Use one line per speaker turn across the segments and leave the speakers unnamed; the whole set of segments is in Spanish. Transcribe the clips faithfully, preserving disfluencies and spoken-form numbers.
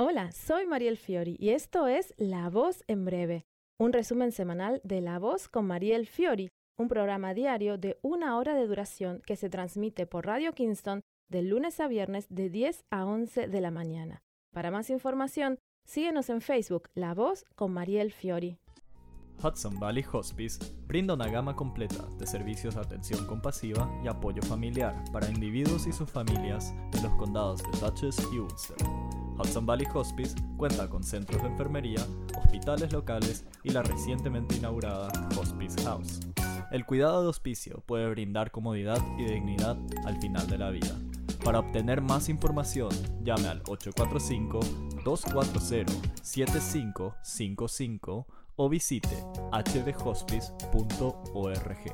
Hola, soy Mariel Fiori y esto es La Voz en Breve, un resumen semanal de La Voz con Mariel Fiori, un programa diario de una hora de duración que se transmite por Radio Kingston de lunes a viernes de diez a once de la mañana. Para más información, síguenos en Facebook, La Voz con Mariel Fiori.
Hudson Valley Hospice brinda una gama completa de servicios de atención compasiva y apoyo familiar para individuos y sus familias de los condados de Dutchess y Ulster. Hudson Valley Hospice cuenta con centros de enfermería, hospitales locales y la recientemente inaugurada Hospice House. El cuidado de hospicio puede brindar comodidad y dignidad al final de la vida. Para obtener más información, llame al ocho cuatro cinco, dos cuatro cero, siete cinco cinco cinco o visite h b hospice punto org.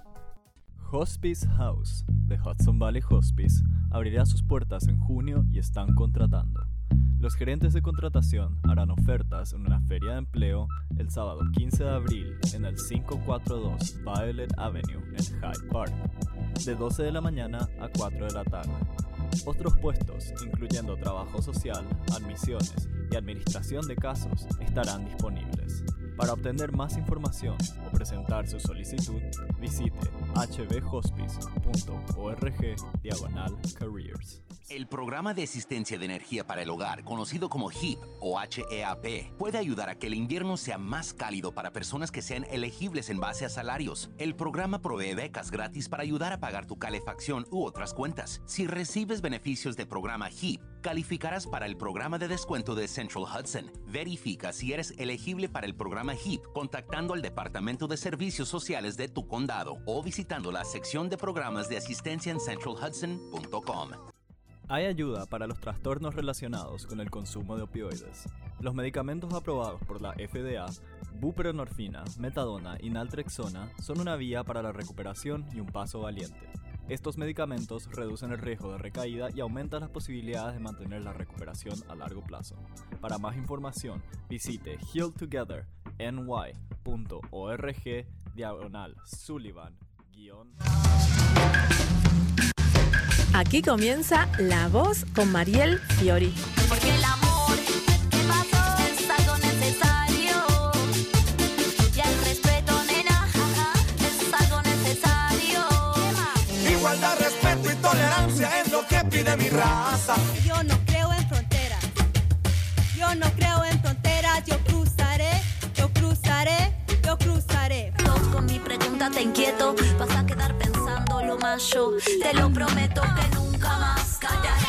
Hospice House de Hudson Valley Hospice abrirá sus puertas en junio y están contratando. Los gerentes de contratación harán ofertas en una feria de empleo el sábado quince de abril en el quinientos cuarenta y dos Violet Avenue en Hyde Park, de doce de la mañana a cuatro de la tarde. Otros puestos, incluyendo trabajo social, admisiones y administración de casos, estarán disponibles. Para obtener más información o presentar su solicitud, visite h b hospice punto org diagonal careers.
El programa de asistencia de energía para el hogar, conocido como HEAP o H E A P, puede ayudar a que el invierno sea más cálido para personas que sean elegibles en base a salarios. El programa provee becas gratis para ayudar a pagar tu calefacción u otras cuentas. Si recibes beneficios del programa HEAP, calificarás para el programa de descuento de Central Hudson. Verifica si eres elegible para el programa HEAP contactando al Departamento de Servicios Sociales de tu condado o visitando la sección de programas de asistencia en central hudson punto com.
Hay ayuda para los trastornos relacionados con el consumo de opioides. Los medicamentos aprobados por la F D A, buprenorfina, metadona y naltrexona, son una vía para la recuperación y un paso valiente. Estos medicamentos reducen el riesgo de recaída y aumentan las posibilidades de mantener la recuperación a largo plazo. Para más información, visite heal together n y punto org diagonal Sullivan guión.
Aquí comienza La Voz con Mariel Fiori.
Porque el amor que pasó es algo necesario. Y el respeto, nena, es algo necesario.
Igualdad, respeto y tolerancia es lo que pide mi raza.
Yo no creo en fronteras. Yo no creo en fronteras. Yo cruzaré, yo cruzaré, yo cruzaré.
Dos con mi pregunta te inquieto. Vas a quedar pensando lo más yo. Te lo prometo que nunca más callaré.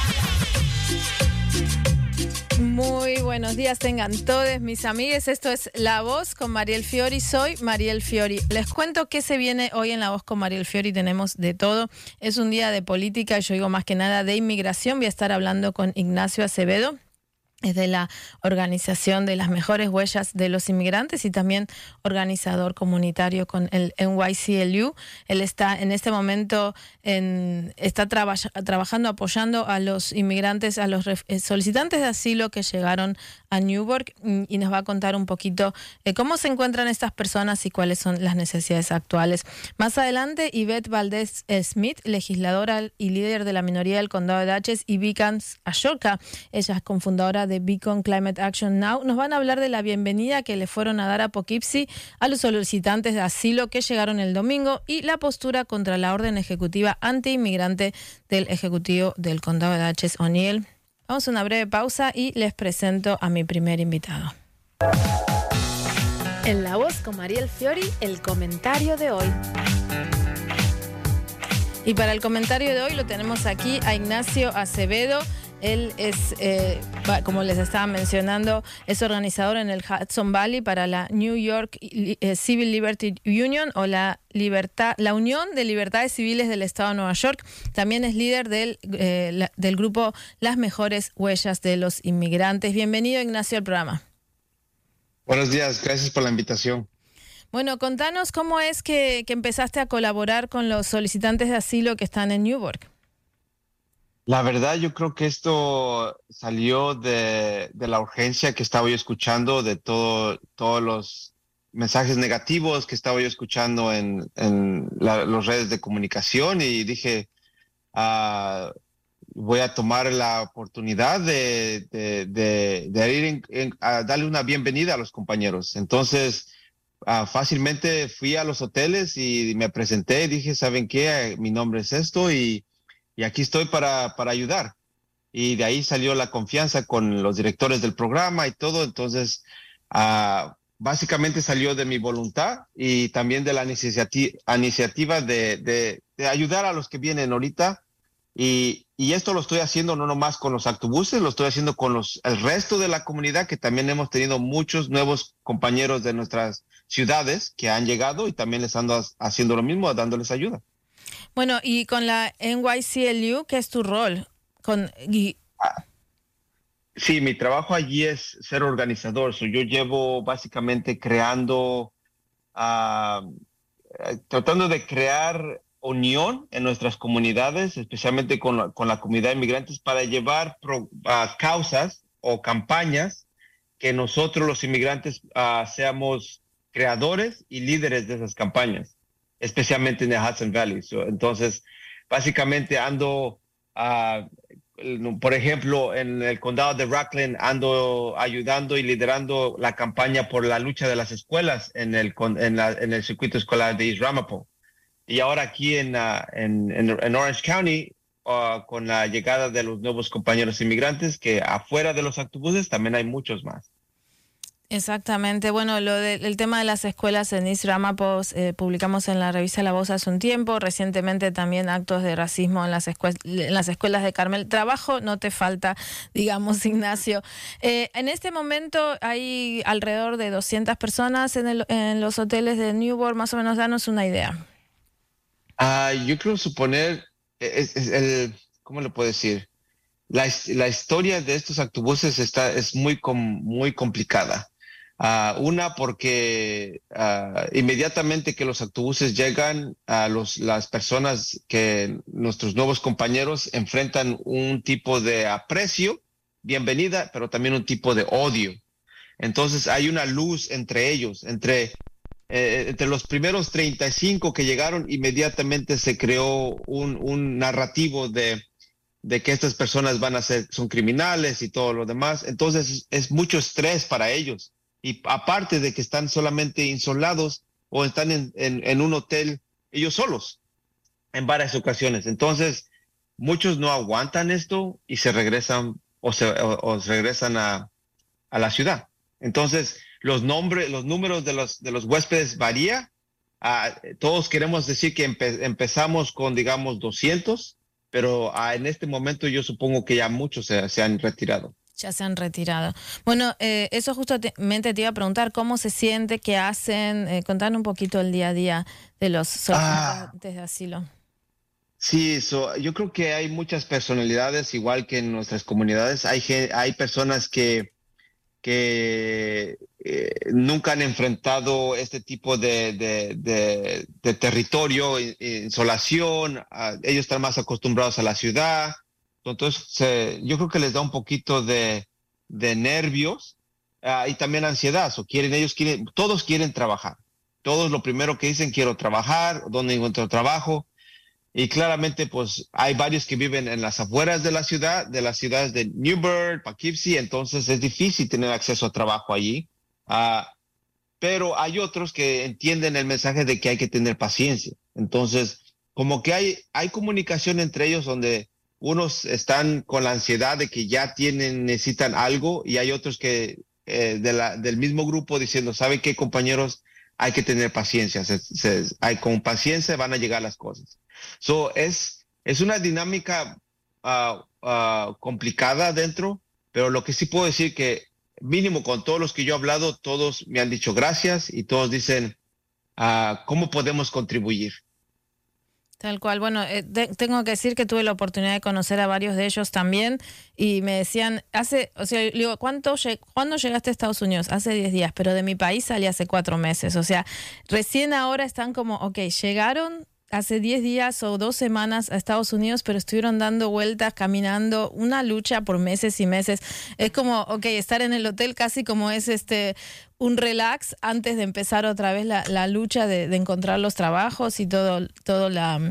Muy buenos días tengan todos mis amigues. Esto es La Voz con Mariel Fiori. Soy Mariel Fiori. Les cuento qué se viene hoy en La Voz con Mariel Fiori. Tenemos de todo. Es un día de política, yo digo más que nada de inmigración. Voy a estar hablando con Ignacio Acevedo. Es de la organización de las mejores huellas de los inmigrantes y también organizador comunitario con el N Y C L U. Él está en este momento en, está traba, trabajando, apoyando a los inmigrantes, a los solicitantes de asilo que llegaron a Newburgh y nos va a contar un poquito eh, cómo se encuentran estas personas y cuáles son las necesidades actuales. Más adelante, Yvette Valdez Smith, legisladora y líder de la minoría del condado de Dutchess, y Beacon Ashoka, ella es cofundadora de Beacon Climate Action Now, nos van a hablar de la bienvenida que le fueron a dar a Poughkeepsie a los solicitantes de asilo que llegaron el domingo y la postura contra la orden ejecutiva anti-inmigrante del ejecutivo del condado de Dutchess, O'Neill. Vamos a una breve pausa y les presento a mi primer invitado. En La Voz con Mariel Fiori, el comentario de hoy. Y para el comentario de hoy lo tenemos aquí a Ignacio Acevedo. Él es, eh, como les estaba mencionando, es organizador en el Hudson Valley para la New York Civil Liberty Union o la, libertad, la Unión de Libertades Civiles del Estado de Nueva York. También es líder del, eh, la, del grupo Las Mejores Huellas de los Inmigrantes. Bienvenido, Ignacio, al programa.
Buenos días, gracias por la invitación.
Bueno, contanos cómo es que, que empezaste a colaborar con los solicitantes de asilo que están en Newburgh.
La verdad, yo creo que esto salió de, de la urgencia que estaba yo escuchando, de todo, todos los mensajes negativos que estaba yo escuchando en, en la, las redes de comunicación, y dije, uh, voy a tomar la oportunidad de, de, de, de ir en, en, a darle una bienvenida a los compañeros. Entonces, uh, fácilmente fui a los hoteles y me presenté, dije, ¿saben qué? Mi nombre es esto y, y aquí estoy para, para ayudar. Y de ahí salió la confianza con los directores del programa y todo. Entonces, uh, básicamente salió de mi voluntad y también de la iniciativa, iniciativa de, de, de ayudar a los que vienen ahorita. Y, y esto lo estoy haciendo no nomás con los autobuses, lo estoy haciendo con los, el resto de la comunidad, que también hemos tenido muchos nuevos compañeros de nuestras ciudades que han llegado y también les ando haciendo lo mismo, dándoles ayuda.
Bueno, y con la N Y C L U, ¿qué es tu rol? Con, y...
ah, sí, mi trabajo allí es ser organizador. So, yo llevo básicamente creando, uh, tratando de crear unión en nuestras comunidades, especialmente con la, con la comunidad de inmigrantes, para llevar pro, uh, causas o campañas que nosotros los inmigrantes uh, seamos creadores y líderes de esas campañas, especialmente en el Hudson Valley. So, entonces, básicamente ando, uh, por ejemplo, en el condado de Rockland, ando ayudando y liderando la campaña por la lucha de las escuelas en el, en la, en el circuito escolar de East Ramapo. Y ahora aquí en, uh, en, en, en Orange County, uh, con la llegada de los nuevos compañeros inmigrantes, que afuera de los autobuses también hay muchos más.
Exactamente. Bueno, lo de, el tema de las escuelas en East Ramapo, eh, publicamos en la revista La Voz hace un tiempo. Recientemente también actos de racismo en las, escuel en las escuelas de Carmel. Trabajo no te falta, digamos, Ignacio. Eh, en este momento hay alrededor de doscientas personas en, el, en los hoteles de Newport. Más o menos, danos una idea.
Uh, yo creo suponer, es, es el, ¿cómo le puedo decir? La, la historia de estos autobuses está, es muy, com, muy complicada. Uh, una, porque uh, inmediatamente que los autobuses llegan, a los, las personas que nuestros nuevos compañeros enfrentan un tipo de aprecio, bienvenida, pero también un tipo de odio. Entonces hay una luz entre ellos, entre... Eh, entre los primeros treinta y cinco que llegaron, inmediatamente se creó un, un narrativo de, de que estas personas van a ser, son criminales y todo lo demás. Entonces es, es mucho estrés para ellos. Y aparte de que están solamente insolados o están en, en, en un hotel ellos solos en varias ocasiones. Entonces muchos no aguantan esto y se regresan o se, o, o se regresan a, a la ciudad. Entonces los nombres, los números de los, de los huéspedes varía. Uh, todos queremos decir que empe empezamos con, digamos, doscientos, pero uh, en este momento yo supongo que ya muchos se, se han retirado.
Ya se han retirado. Bueno, eh, eso justamente te iba a preguntar, ¿cómo se siente, qué hacen? Eh, contanos un poquito el día a día de los solicitantes ah, de asilo.
Sí, so, yo creo que hay muchas personalidades, igual que en nuestras comunidades. Hay, hay personas que que eh, nunca han enfrentado este tipo de, de, de, de territorio, insolación, uh, ellos están más acostumbrados a la ciudad, entonces se, yo creo que les da un poquito de, de nervios uh, y también ansiedad, so, quieren, ellos quieren, todos quieren trabajar, todos lo primero que dicen, quiero trabajar, ¿dónde encuentro trabajo? Y claramente, pues, hay varios que viven en las afueras de la ciudad, de las ciudades de Newport, Poughkeepsie, entonces es difícil tener acceso a trabajo allí. Uh, pero hay otros que entienden el mensaje de que hay que tener paciencia. Entonces, como que hay, hay comunicación entre ellos donde unos están con la ansiedad de que ya tienen, necesitan algo, y hay otros que eh, de la, del mismo grupo diciendo, ¿saben qué, compañeros? Hay que tener paciencia. Se, se, hay, con paciencia van a llegar las cosas. So, es, es una dinámica uh, uh, complicada adentro, pero lo que sí puedo decir que mínimo con todos los que yo he hablado, todos me han dicho gracias y todos dicen uh, ¿cómo podemos contribuir?
Tal cual. Bueno, eh, de, tengo que decir que tuve la oportunidad de conocer a varios de ellos también y me decían, hace, o sea, digo, ¿cuánto, ¿cuándo llegaste a Estados Unidos? Hace diez días, pero de mi país salí hace cuatro meses. O sea, recién ahora están como, ok, llegaron hace diez días o dos semanas a Estados Unidos, pero estuvieron dando vueltas, caminando, una lucha por meses y meses. Es como, ok, estar en el hotel casi como es este un relax antes de empezar otra vez la, la lucha de, de encontrar los trabajos y todo, todo la,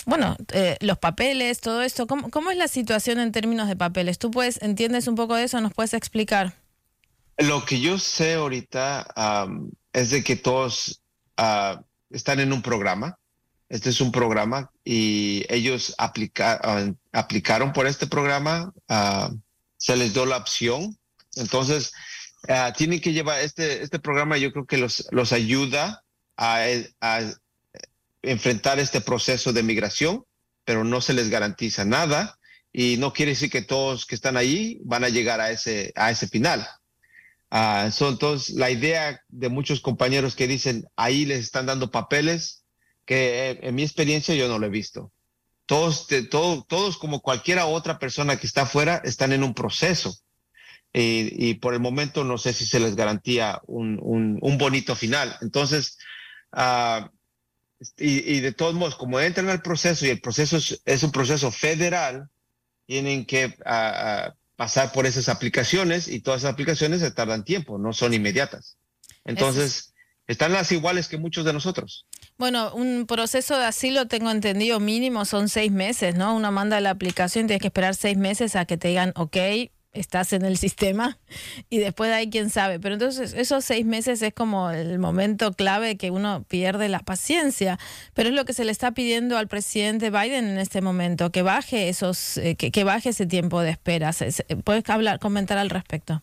bueno, eh, los papeles, todo esto. ¿Cómo, ¿Cómo es la situación en términos de papeles? ¿Tú puedes, entiendes un poco de eso? ¿Nos puedes explicar?
Lo que yo sé ahorita um, es de que todos uh, están en un programa. Este es un programa y ellos aplica, uh, aplicaron por este programa. Uh, se les dio la opción. Entonces, uh, tienen que llevar este, este programa. Yo creo que los, los ayuda a, a enfrentar este proceso de migración, pero no se les garantiza nada y no quiere decir que todos que están ahí van a llegar a ese, a ese final. Uh, so, entonces, la idea de muchos compañeros que dicen ahí les están dando papeles, que en, en mi experiencia yo no lo he visto. Todos, de, todo, todos como cualquier otra persona que está afuera están en un proceso y, y por el momento no sé si se les garantía un, un, un bonito final. Entonces, uh, y, y de todos modos, como entran al proceso y el proceso es, es un proceso federal, tienen que uh, uh, pasar por esas aplicaciones y todas esas aplicaciones se tardan tiempo, no son inmediatas. Entonces, están las iguales que muchos de nosotros.
Bueno, un proceso de asilo, tengo entendido, mínimo son seis meses, ¿no? Uno manda la aplicación, tienes que esperar seis meses a que te digan, ok, estás en el sistema, y después de ahí quién sabe. Pero entonces esos seis meses es como el momento clave que uno pierde la paciencia. Pero es lo que se le está pidiendo al presidente Biden en este momento, que baje esos, eh, que, que baje ese tiempo de espera. ¿Puedes hablar, comentar al respecto?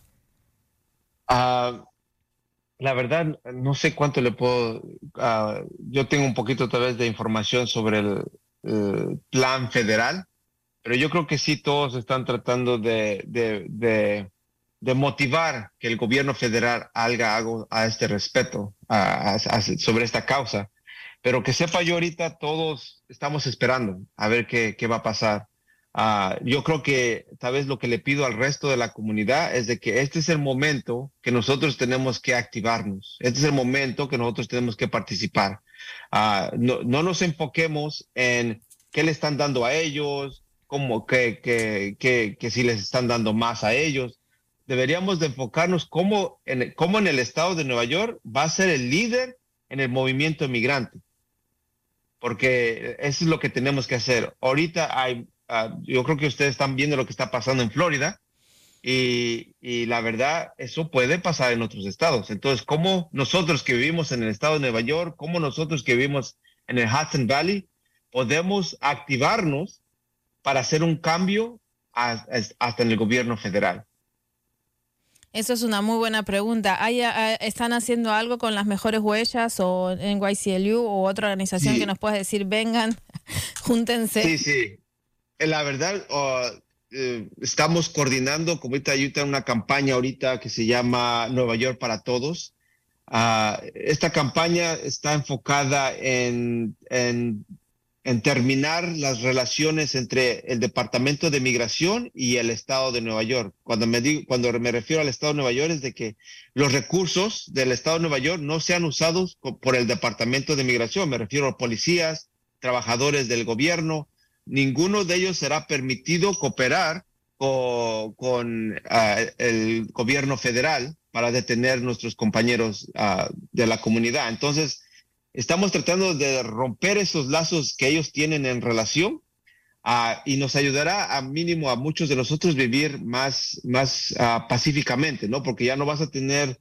Uh, la verdad, no sé cuánto le puedo... Uh, yo tengo un poquito tal vez de información sobre el, el plan federal, pero yo creo que sí todos están tratando de, de, de, de motivar que el gobierno federal haga algo a este respecto, a, a, a, sobre esta causa. Pero que sepa yo ahorita, todos estamos esperando a ver qué, qué va a pasar. Uh, yo creo que tal vez lo que le pido al resto de la comunidad es de que este es el momento que nosotros tenemos que activarnos. Este es el momento que nosotros tenemos que participar. Uh, no, no nos enfoquemos en qué le están dando a ellos, como que, que, que, que si les están dando más a ellos. Deberíamos de enfocarnos cómo en, cómo en el estado de Nueva York va a ser el líder en el movimiento migrante. Porque eso es lo que tenemos que hacer. Ahorita hay, uh, yo creo que ustedes están viendo lo que está pasando en Florida y, y la verdad, eso puede pasar en otros estados. Entonces, ¿cómo nosotros que vivimos en el estado de Nueva York, cómo nosotros que vivimos en el Hudson Valley, podemos activarnos para hacer un cambio hasta en el gobierno federal?
Eso es una muy buena pregunta. ¿Hay, ¿Están haciendo algo con las mejores huellas o en Y C L U o otra organización sí. que nos pueda decir, vengan, júntense?
Sí, sí. La verdad, uh, eh, estamos coordinando, como ahorita hay una campaña ahorita que se llama Nueva York para Todos. Uh, esta campaña está enfocada en... en en terminar las relaciones entre el Departamento de Migración y el Estado de Nueva York. Cuando me digo, cuando me refiero al Estado de Nueva York es de que los recursos del Estado de Nueva York no sean usados por el Departamento de Migración. Me refiero a policías, trabajadores del gobierno. Ninguno de ellos será permitido cooperar con, con uh, el gobierno federal para detener nuestros compañeros uh, de la comunidad. Entonces, estamos tratando de romper esos lazos que ellos tienen en relación uh, y nos ayudará a mínimo a muchos de nosotros vivir más, más uh, pacíficamente, ¿no? Porque ya no vas a tener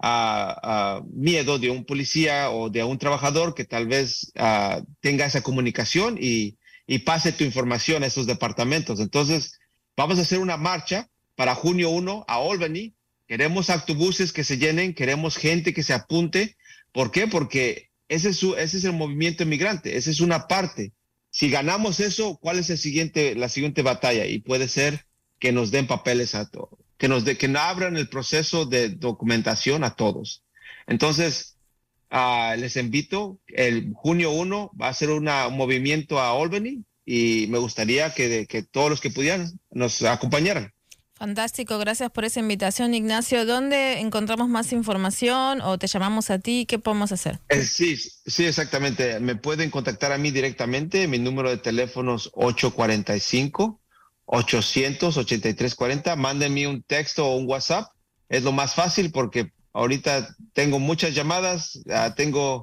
uh, uh, miedo de un policía o de un trabajador que tal vez uh, tenga esa comunicación y, y pase tu información a esos departamentos. Entonces, vamos a hacer una marcha para junio primero a Albany. Queremos autobuses que se llenen, queremos gente que se apunte. ¿Por qué? Porque Ese es, su, ese es el movimiento inmigrante, esa es una parte. Si ganamos eso, ¿cuál es el siguiente, la siguiente batalla? Y puede ser que nos den papeles a todos, que nos de, que abran el proceso de documentación a todos. Entonces, uh, les invito, el junio primero va a ser una, un movimiento a Albany y me gustaría que, que todos los que pudieran nos acompañaran.
Fantástico, gracias por esa invitación, Ignacio. ¿Dónde encontramos más información o te llamamos a ti? ¿Qué podemos hacer?
Eh, sí, sí, exactamente. Me pueden contactar a mí directamente. Mi número de teléfono es ocho cuatro cinco, ochocientos, ochenta y tres cuarenta. Mándenme un texto o un WhatsApp. Es lo más fácil porque ahorita tengo muchas llamadas, uh, tengo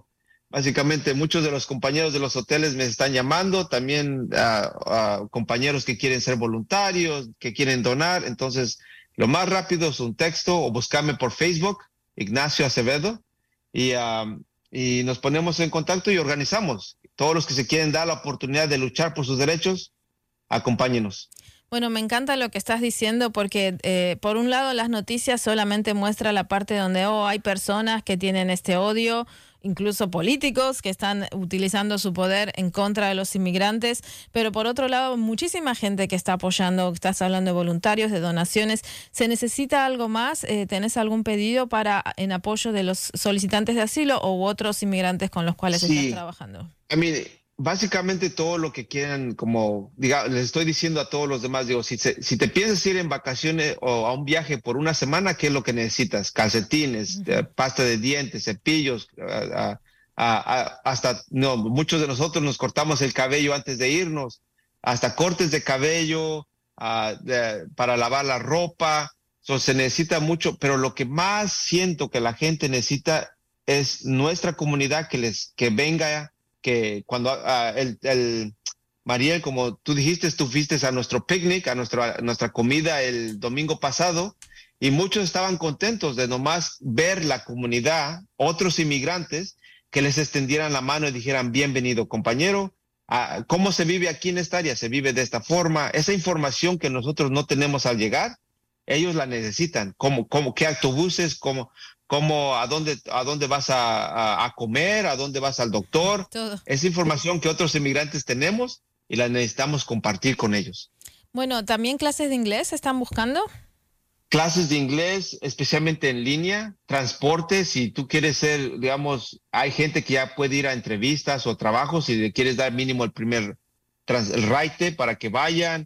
Básicamente, muchos de los compañeros de los hoteles me están llamando, también uh, uh, compañeros que quieren ser voluntarios, que quieren donar. Entonces, lo más rápido es un texto o buscarme por Facebook, Ignacio Acevedo, y, uh, y nos ponemos en contacto y organizamos. Todos los que se quieren dar la oportunidad de luchar por sus derechos, acompáñenos.
Bueno, me encanta lo que estás diciendo porque, eh, por un lado, las noticias solamente muestran la parte donde oh, hay personas que tienen este odio, incluso políticos que están utilizando su poder en contra de los inmigrantes, pero por otro lado, muchísima gente que está apoyando, estás hablando de voluntarios, de donaciones. ¿Se necesita algo más? Eh, ¿Tenés algún pedido para en apoyo de los solicitantes de asilo u otros inmigrantes con los cuales
Sí.
estás trabajando?
I mean, básicamente todo lo que quieran, como diga, les estoy diciendo a todos los demás, digo, si, se, si te piensas ir en vacaciones o a un viaje por una semana, ¿qué es lo que necesitas? Calcetines, uh-huh. eh, pasta de dientes, cepillos, uh, uh, uh, hasta, no, muchos de nosotros nos cortamos el cabello antes de irnos, hasta cortes de cabello, uh, de, para lavar la ropa, so, se necesita mucho, pero lo que más siento que la gente necesita es nuestra comunidad que les, que venga, que cuando uh, el, el Mariel, como tú dijiste, tú fuiste a nuestro picnic, a nuestra, a nuestra comida el domingo pasado, y muchos estaban contentos de nomás ver la comunidad, otros inmigrantes, que les extendieran la mano y dijeran, bienvenido compañero, uh, ¿cómo se vive aquí en esta área? Se vive de esta forma. Esa información que nosotros no tenemos al llegar, ellos la necesitan. ¿Cómo, cómo, qué autobuses, cómo... Cómo, a dónde, a dónde vas a, a, a comer, a dónde vas al doctor.
Todo.
Es información que otros inmigrantes tenemos y la necesitamos compartir con ellos.
Bueno, ¿también clases de inglés están buscando?
Clases de inglés, especialmente en línea, transporte, si tú quieres ser, digamos, hay gente que ya puede ir a entrevistas o trabajos y le quieres dar mínimo el primer, trans, el raite para que vayan,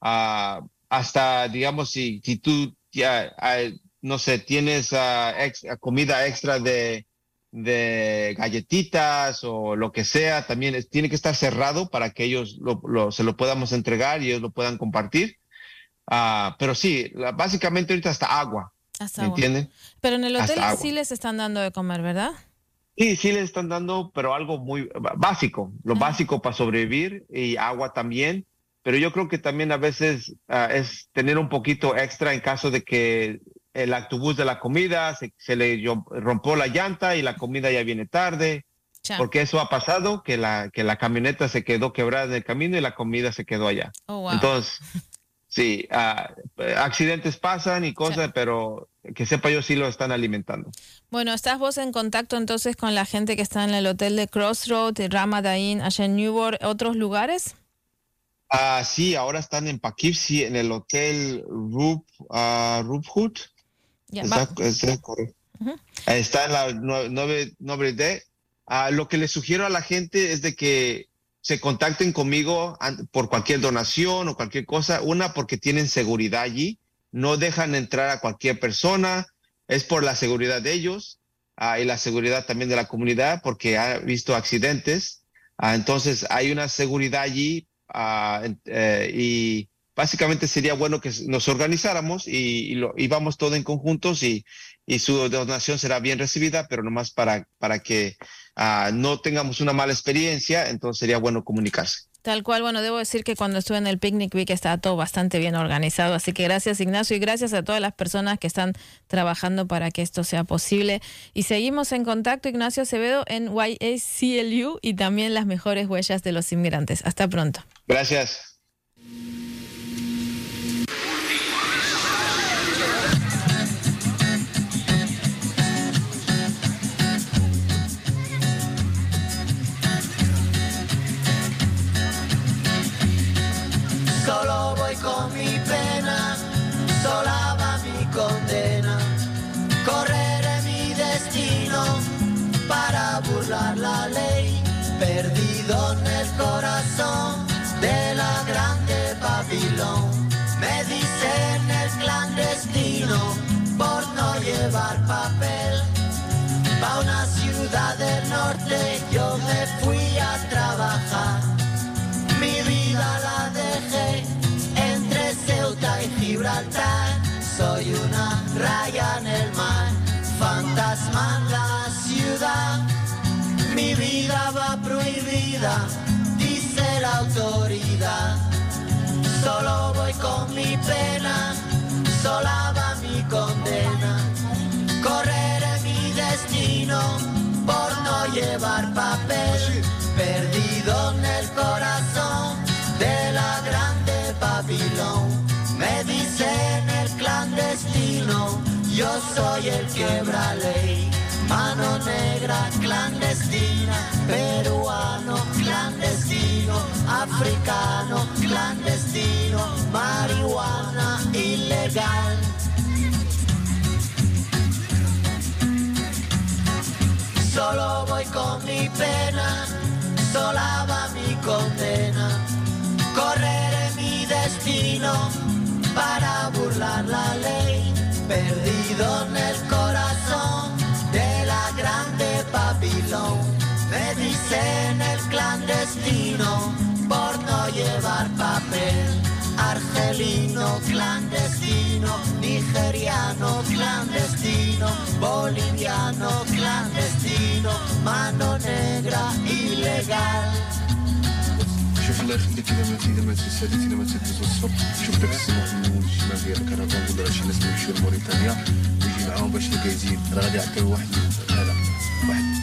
uh, hasta, digamos, si, si tú ya... Uh, no sé, tienes uh, ex, comida extra de, de galletitas o lo que sea, también es, tiene que estar cerrado para que ellos lo, lo, se lo podamos entregar y ellos lo puedan compartir. Uh, pero sí, la, básicamente ahorita hasta agua,
hasta
¿me
agua.
entienden?
Pero en el hotel
Hasta
sí
agua.
les están dando de comer, ¿verdad?
Sí, sí les están dando, pero algo muy básico, lo
Ah.
básico para sobrevivir y agua también. Pero yo creo que también a veces uh, es tener un poquito extra en caso de que el autobús de la comida se, se le rompió la llanta y la comida ya viene tarde,
Ya.
porque eso ha pasado, que la, que la camioneta se quedó quebrada en el camino y la comida se quedó allá.
Oh, wow.
Entonces, sí, uh, accidentes pasan y cosas,
Sí.
pero que sepa yo sí lo están alimentando.
Bueno, ¿estás vos en contacto entonces con la gente que está en el hotel de Crossroad, de Ramadain, allá en Newport, otros lugares?
Ah, sí, ahora están en Poughkeepsie, en el hotel Rub, uh, Rubhood.
Ya,
Está,
va.
está correcto.
Ujú.
Está en la nueve D. Uh, lo que les sugiero a la gente es de que se contacten conmigo an- por cualquier donación o cualquier cosa. Una, porque tienen seguridad allí. No dejan entrar a cualquier persona. Es por la seguridad de ellos uh, y la seguridad también de la comunidad, porque ha visto accidentes. Uh, entonces, hay una seguridad allí uh, en- eh, y básicamente sería bueno que nos organizáramos y, y, lo, y vamos todos en conjuntos y, y su donación será bien recibida, pero nomás para, para que uh, no tengamos una mala experiencia, entonces sería bueno comunicarse.
Tal cual, bueno, debo decir que cuando estuve en el picnic vi que estaba todo bastante bien organizado, así que gracias Ignacio y gracias a todas las personas que están trabajando para que esto sea posible. Y seguimos en contacto, Ignacio Acevedo, en Y A C L U y también las mejores huellas de los inmigrantes. Hasta pronto.
Gracias.
Solo voy con mi pena, sola va mi condena. Correré mi destino para burlar la ley, perdido en el corazón de la grande Babilón. Me dicen el clandestino por no llevar papel. Pa' una ciudad del norte yo me fui a trabajar. Mi vida la dejé entre Ceuta y Gibraltar. Soy una raya en el mar, fantasma en la ciudad. Mi vida vida, dice la autoridad. Solo voy con mi pena, sola va mi condena. Correré mi destino por no llevar papel, perdido en el corazón de la grande Babilón. Me dicen el clandestino, yo soy el quebra ley. Mano negra clandestina, peruano clandestino, africano clandestino, marihuana ilegal. Solo voy con mi pena, sola va mi condena. Correré mi destino para burlar la ley, perdido en el corazón de la grande Babilón. Me dicen el clandestino por no llevar papel. Argelino clandestino, nigeriano clandestino, boliviano clandestino, mano negra ilegal.
شوف الله يخليك اذا ما اذا ما تساليتي اذا ما تدوز الصبح شوف داك السماء من الشمال ديال الكرفان ولا شي ناس يمشيو لموريتانيا ويجي معاهم باش الكايزين راه غادي يعطيو واحد هذا واحد.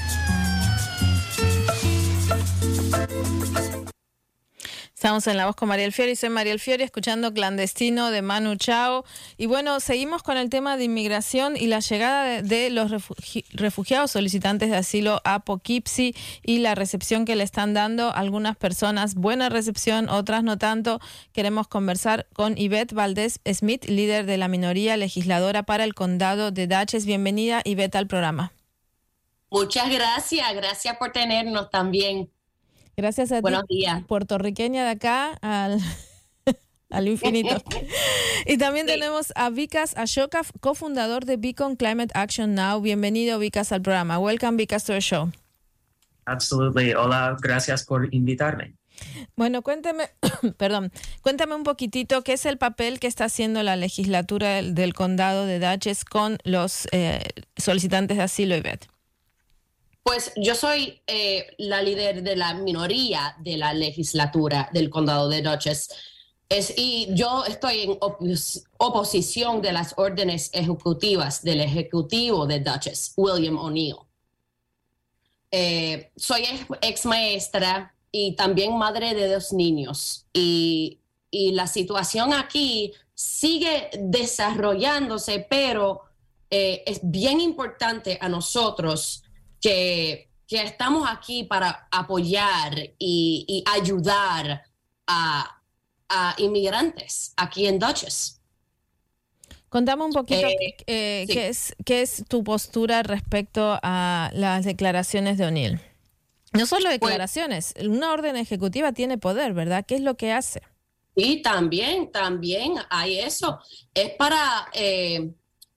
Estamos en La Voz con Mariel Fiori, soy Mariel Fiori, escuchando Clandestino de Manu Chao. Y bueno, seguimos con el tema de inmigración y la llegada de, de los refugi- refugiados solicitantes de asilo a Poughkeepsie y la recepción que le están dando algunas personas. Buena recepción, otras no tanto. Queremos conversar con Yvette Valdés Smith, líder de la minoría legisladora para el condado de Dutchess. Bienvenida, Yvette, al programa.
Muchas gracias, gracias por tenernos también.
Gracias a
Buenos
ti,
días.
puertorriqueña de acá al, al infinito. Y también
Sí.
tenemos a Vikas Ashoka, cofundador de Beacon Climate Action Now. Bienvenido, Vikas, al programa. Welcome, Vikas, to the show.
Absolutely. Hola, gracias por invitarme.
Bueno, cuénteme, perdón, cuéntame un poquitito qué es el papel que está haciendo la legislatura del, del condado de Dutchess con los eh, solicitantes de asilo, Yvette.
Pues yo soy eh, la líder de la minoría de la legislatura del condado de Dutchess. Es, y yo estoy en opos- oposición de las órdenes ejecutivas del ejecutivo de Dutchess, William O'Neill. Eh, soy ex, ex maestra y también madre de dos niños. Y, y la situación aquí sigue desarrollándose, pero eh, es bien importante a nosotros Que, que estamos aquí para apoyar y, y ayudar a, a inmigrantes aquí en Dutchess.
Contame un poquito
Eh,
eh,
sí.
qué es, qué es tu postura respecto a las declaraciones de O'Neill. No solo declaraciones, una orden ejecutiva tiene poder, ¿verdad? ¿Qué es lo que hace?
Y también, también hay eso. Es para eh,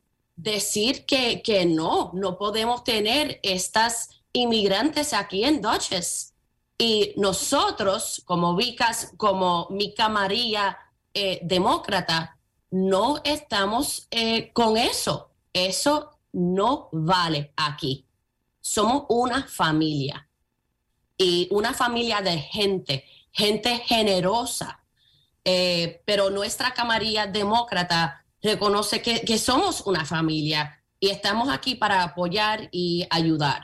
decir que, que no, no podemos tener estas inmigrantes aquí en Dutchess. Y nosotros, como Vicas, como Mica María, eh, demócrata, no estamos eh, con eso. Eso no vale aquí. Somos una familia. Y una familia de gente, gente generosa. Eh, pero nuestra camarilla demócrata reconoce que, que somos una familia y estamos aquí para apoyar y ayudar.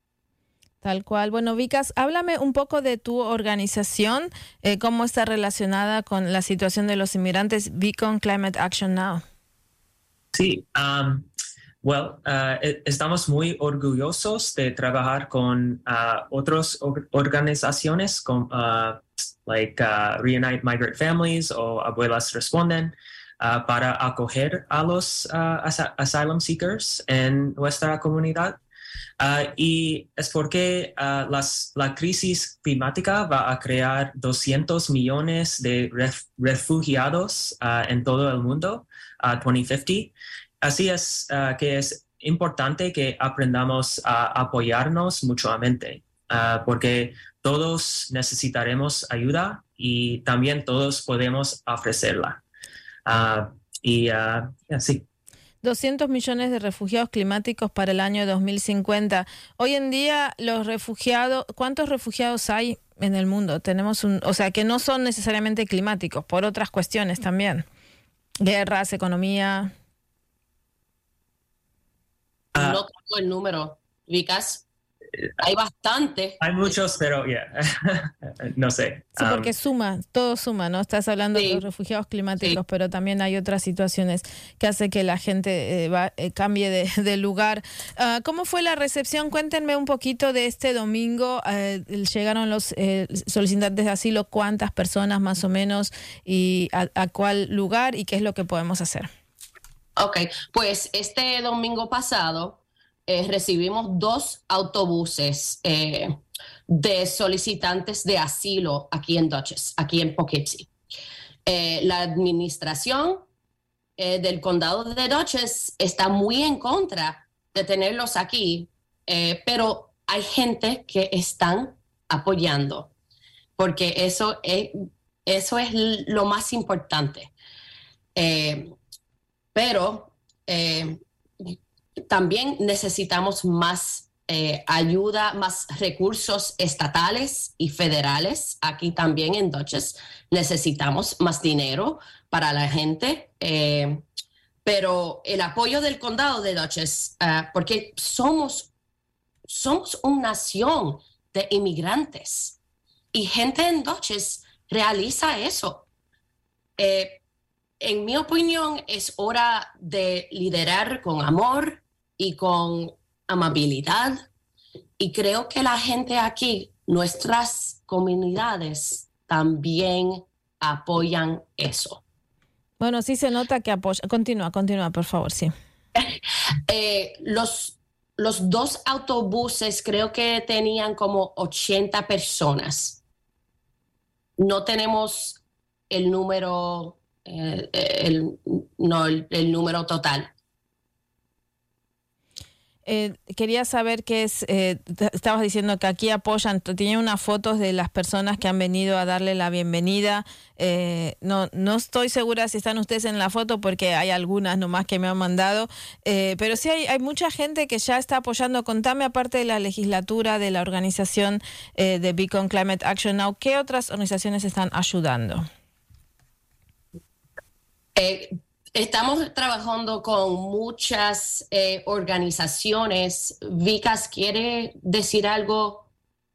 Tal cual. Bueno, Vicas, háblame un poco de tu organización, eh, cómo está relacionada con la situación de los inmigrantes, Beacon Climate Action Now.
Sí, um, well, uh, e- estamos muy orgullosos de trabajar con uh, otras or- organizaciones como uh, like uh, Reunite Migrant Families o Abuelas Responden uh, para acoger a los uh, as- asylum seekers en nuestra comunidad. Uh, y es porque uh, las, la crisis climática va a crear doscientos millones de ref- refugiados uh, en todo el mundo a dos mil cincuenta. Así es uh, que es importante que aprendamos a apoyarnos mutuamente, uh, porque todos necesitaremos ayuda y también todos podemos ofrecerla. Uh, y uh, así.
doscientos millones de refugiados climáticos para el año dos mil cincuenta. Hoy en día, los refugiados, ¿cuántos refugiados hay en el mundo. Tenemos un, o sea, que no son necesariamente climáticos, por otras cuestiones también. Guerras, economía.
Ah.
No tengo el número, Vicas. Hay bastante.
Hay muchos, pero yeah. no sé.
Sí,
Um,
porque suma, todo suma, ¿no? Estás hablando
Sí.
de los refugiados climáticos,
Sí.
pero también hay otras situaciones que hace que la gente eh, va, eh, cambie de, de lugar. Ah, ¿Cómo fue la recepción? Cuéntenme un poquito de este domingo. Eh, llegaron los eh, solicitantes de asilo, ¿cuántas personas más o menos y a, a cuál lugar y qué es lo que podemos hacer?
Ok, pues este domingo pasado eh, recibimos dos autobuses eh, de solicitantes de asilo aquí en Dutchess, aquí en Poughkeepsie. Eh, la administración eh, del condado de Dutchess está muy en contra de tenerlos aquí, eh, pero hay gente que están apoyando, porque eso es, eso es lo más importante. Eh, pero eh, también necesitamos más eh, ayuda, más recursos estatales y federales. Aquí también en Dutchess necesitamos más dinero para la gente, eh, pero el apoyo del condado de Dutchess, uh, porque somos, somos una nación de inmigrantes y gente en Dutchess realiza eso. Eh, En mi opinión, es hora de liderar con amor y con amabilidad. Y creo que la gente aquí, nuestras comunidades, también apoyan eso.
Bueno, sí se nota que apoya. Continúa, continúa, por favor, sí.
Eh, los, los dos autobuses creo que tenían como ochenta personas. No tenemos el número... El, el, no, el, el número total.
Eh, quería saber qué es, eh, t- estabas diciendo que aquí apoyan, t- tenía unas fotos de las personas que han venido a darle la bienvenida. Eh, no, no estoy segura si están ustedes en la foto porque hay algunas nomás que me han mandado, eh, pero sí hay, hay mucha gente que ya está apoyando. Contame, aparte de la legislatura, de la organización eh, de Beacon Climate Action Now, ¿qué otras organizaciones están ayudando?
Eh, estamos trabajando con muchas eh, organizaciones. Vicas, ¿quiere decir algo?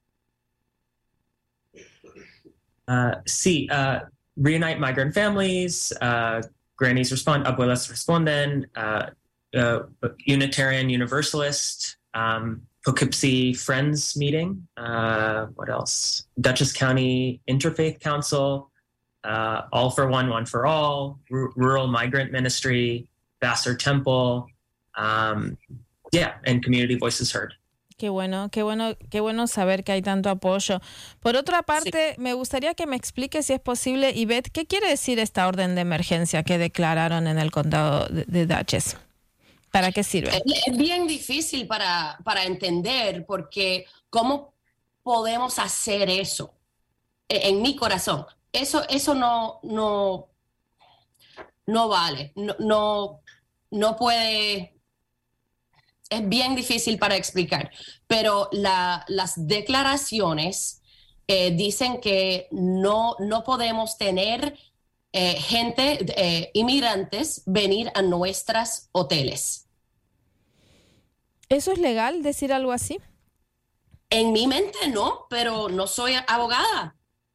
Uh, sí, uh, Reunite Migrant Families, uh, Grannies Respond, Abuelas Responden, uh, uh, Unitarian Universalist, um, Poughkeepsie Friends Meeting, uh, what else? Dutchess County Interfaith Council, uh, All for One, One for All, R- Rural Migrant Ministry, Vassar Temple, um, yeah, and Community Voices Heard.
Qué bueno, qué bueno, qué bueno saber que hay tanto apoyo. Por otra parte, sí, me gustaría que me explique, si es posible, Ivette, ¿qué quiere decir esta orden de emergencia que declararon en el condado de, de Dutchess? ¿Para qué sirve?
Es, es bien difícil para, para entender, porque ¿cómo podemos hacer eso? En, en mi corazón, eso, eso no, no, no vale, no, no, no puede... Es bien difícil para explicar, pero la, las declaraciones eh, dicen que no, no podemos tener eh, gente, eh, inmigrantes, venir a nuestros hoteles.
¿Eso es legal, decir algo así?
En mi mente no, pero no soy abogada.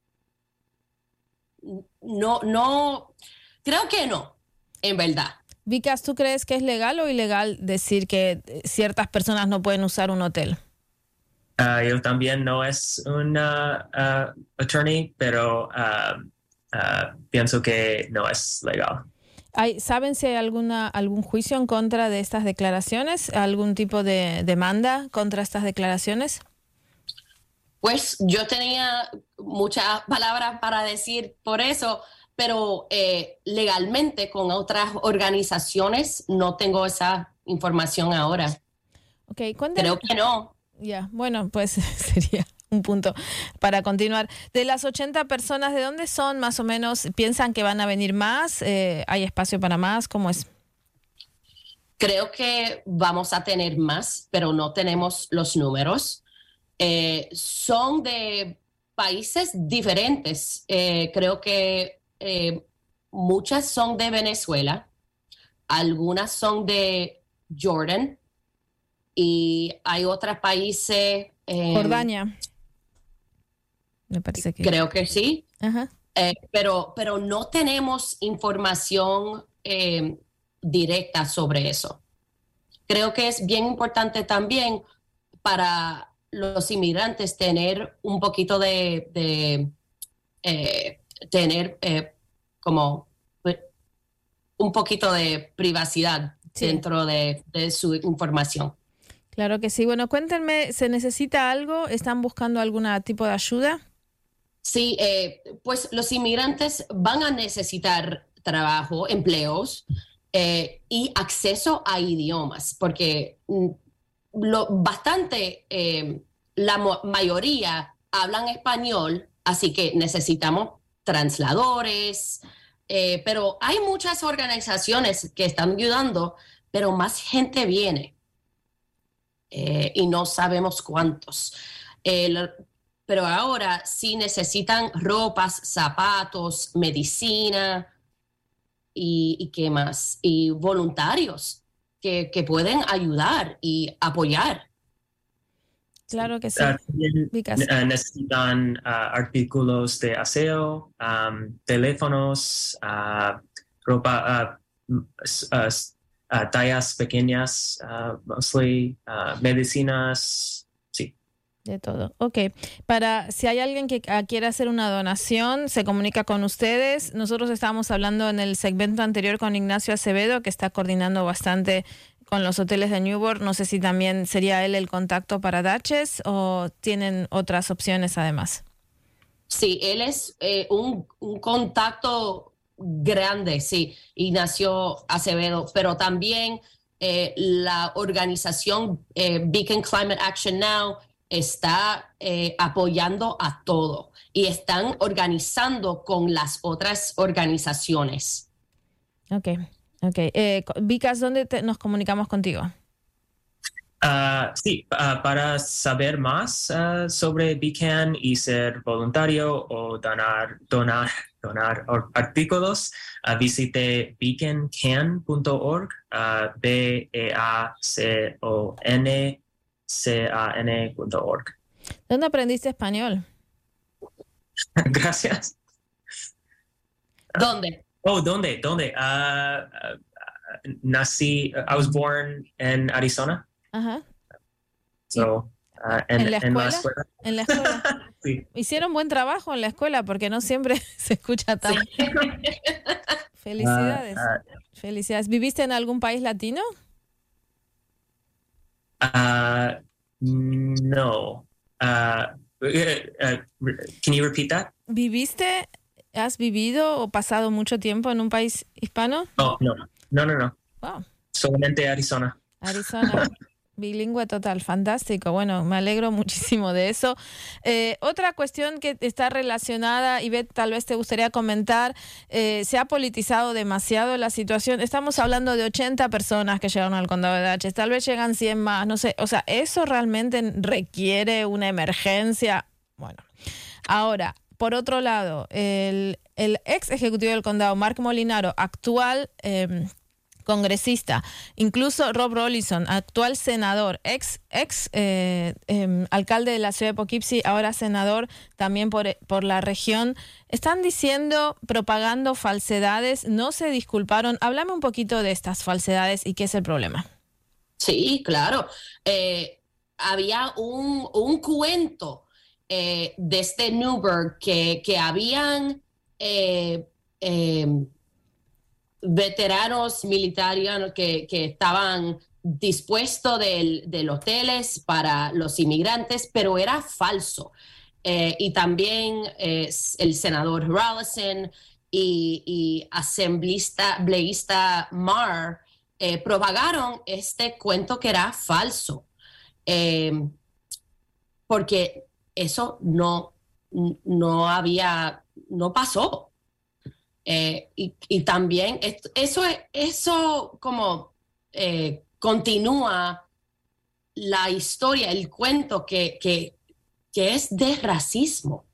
No, no, creo que no, en verdad.
Vicas, ¿tú crees que es legal o ilegal decir que ciertas personas no pueden usar un hotel?
Uh, yo también no es un uh, uh, attorney, pero uh, uh, pienso que no es legal.
¿Hay, ¿Saben si hay alguna, algún juicio en contra de estas declaraciones? ¿Algún tipo de demanda contra estas declaraciones?
Pues yo tenía muchas palabras para decir por eso, pero eh, legalmente con otras organizaciones no tengo esa información ahora.
Okay, cuéntame.
Creo que no.
Ya, yeah, bueno, pues sería un punto para continuar. De las ochenta personas, ¿de dónde son más o menos? ¿Piensan que van a venir más? Eh, ¿Hay espacio para más? ¿Cómo es?
Creo que vamos a tener más, pero no tenemos los números. Eh, son de países diferentes. Eh, creo que eh, muchas son de Venezuela, algunas son de Jordan y hay otros países. Eh,
Jordania. Me parece que.
Creo que sí.
Ajá.
Eh, pero, pero no tenemos información eh, directa sobre eso. Creo que es bien importante también para los inmigrantes tener un poquito de, de eh, tener eh, como un poquito de privacidad sí. dentro de, de su información.
Claro que sí. Bueno, cuéntenme, ¿se necesita algo? ¿Están buscando algún tipo de ayuda?
Sí, eh, pues los inmigrantes van a necesitar trabajo, empleos eh, y acceso a idiomas, porque lo, bastante, eh, la mo- mayoría hablan español, así que necesitamos transladores, eh, pero hay muchas organizaciones que están ayudando, pero más gente viene eh, y no sabemos cuántos. Eh, la, Pero ahora sí necesitan ropas, zapatos, medicina y, y qué más. Y voluntarios que, que pueden ayudar y apoyar.
Claro que sí.
Uh, también, uh, necesitan uh, artículos de aseo, um, teléfonos, uh, ropa, uh, uh, uh, tallas pequeñas, uh, mostly, uh, medicinas.
De todo. Ok. Para, si hay alguien que quiera hacer una donación, se comunica con ustedes. Nosotros estábamos hablando en el segmento anterior con Ignacio Acevedo, que está coordinando bastante con los hoteles de Newport. No sé si también sería él el contacto para Duchess o tienen otras opciones además.
Sí, él es eh, un, un contacto grande, sí, Ignacio Acevedo, pero también eh, la organización eh, Beacon Climate Action Now está eh, apoyando a todo y están organizando con las otras organizaciones.
Ok, ok. Eh, Vicas, ¿dónde te, nos comunicamos contigo?
Uh, sí, uh, para saber más uh, sobre Beacon y ser voluntario o donar, donar, donar artículos, uh, visite beacon can punto org, uh, B E A C O N C A N punto org.
¿Dónde aprendiste español?
Gracias.
¿Dónde?
Oh, ¿dónde? ¿Dónde? Uh, uh, nací, uh, I was born in Arizona.
Ajá.
So, uh, en,
¿En la escuela?
En la escuela.
¿En la escuela?
Sí.
Hicieron buen trabajo en la escuela porque no siempre se escucha tan. Sí. Felicidades. Uh, uh, Felicidades. ¿Viviste en algún país latino?
Uh, no. Uh, uh, can you repeat that?
¿Viviste, has vivido o pasado mucho tiempo en un país hispano?
Oh, no, no, no, no.
Wow.
Solamente Arizona.
Arizona. Bilingüe total, fantástico. Bueno, me alegro muchísimo de eso. Eh, otra cuestión que está relacionada, Ivette, tal vez te gustaría comentar, eh, se ha politizado demasiado la situación. Estamos hablando de ochenta personas que llegaron al condado de Dutchess, tal vez llegan cien más, no sé. O sea, ¿eso realmente requiere una emergencia? Bueno, ahora, por otro lado, el, el ex ejecutivo del condado, Mark Molinaro, actual Eh, congresista, incluso Rob Rollison, actual senador, ex, ex eh, eh, alcalde de la ciudad de Poughkeepsie, ahora senador también por, por la región, están diciendo, propagando falsedades, no se disculparon. Háblame un poquito de estas falsedades y qué es el problema.
Sí, claro. Eh, había un, un cuento eh, desde Newburgh que, que habían eh, eh, veteranos militares que, que estaban dispuestos de, de los hoteles para los inmigrantes, pero era falso. Eh, y también eh, el senador Rollison y, y asambleísta bleísta Marr eh, propagaron este cuento que era falso, eh, porque eso no, no había, no pasó. Eh, y, y también esto, eso, eso como eh, continúa la historia, el cuento que, que, que es de racismo.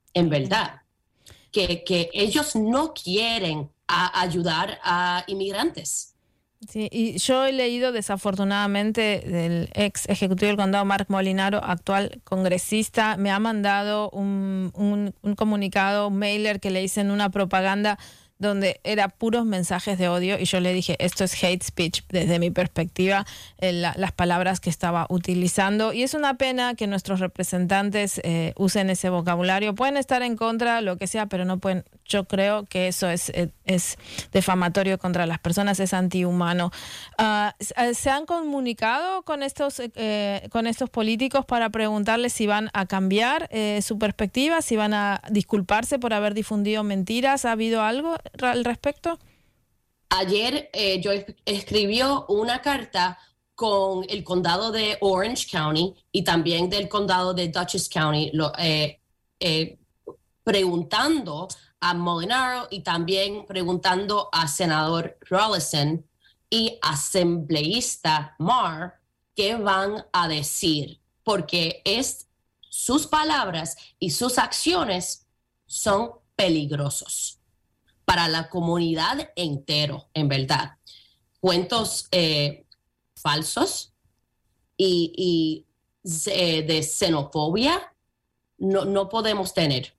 en verdad, que, que ellos no quieren a ayudar a inmigrantes.
Sí, y yo he leído desafortunadamente del ex ejecutivo del condado, Mark Molinaro, actual congresista, me ha mandado un, un, un comunicado, un mailer que le dicen una propaganda donde era puros mensajes de odio, y yo le dije, esto es hate speech desde mi perspectiva, eh, la, las palabras que estaba utilizando, y es una pena que nuestros representantes eh, usen ese vocabulario. Pueden estar en contra, lo que sea, pero no pueden. Yo creo que eso es, es defamatorio contra las personas, es antihumano. Uh, ¿Se han comunicado con estos, eh, con estos políticos para preguntarles si van a cambiar eh, su perspectiva, si van a disculparse por haber difundido mentiras? ¿Ha habido algo al respecto?
Ayer eh, yo escribió una carta con el condado de Orange County y también del condado de Dutchess County, lo, eh, eh, preguntando a Molinaro y también preguntando a senador Rollison y asambleísta Marr qué van a decir, porque es, sus palabras y sus acciones son peligrosos para la comunidad entero, en verdad. Cuentos eh, falsos y, y eh, de xenofobia no, no podemos tener.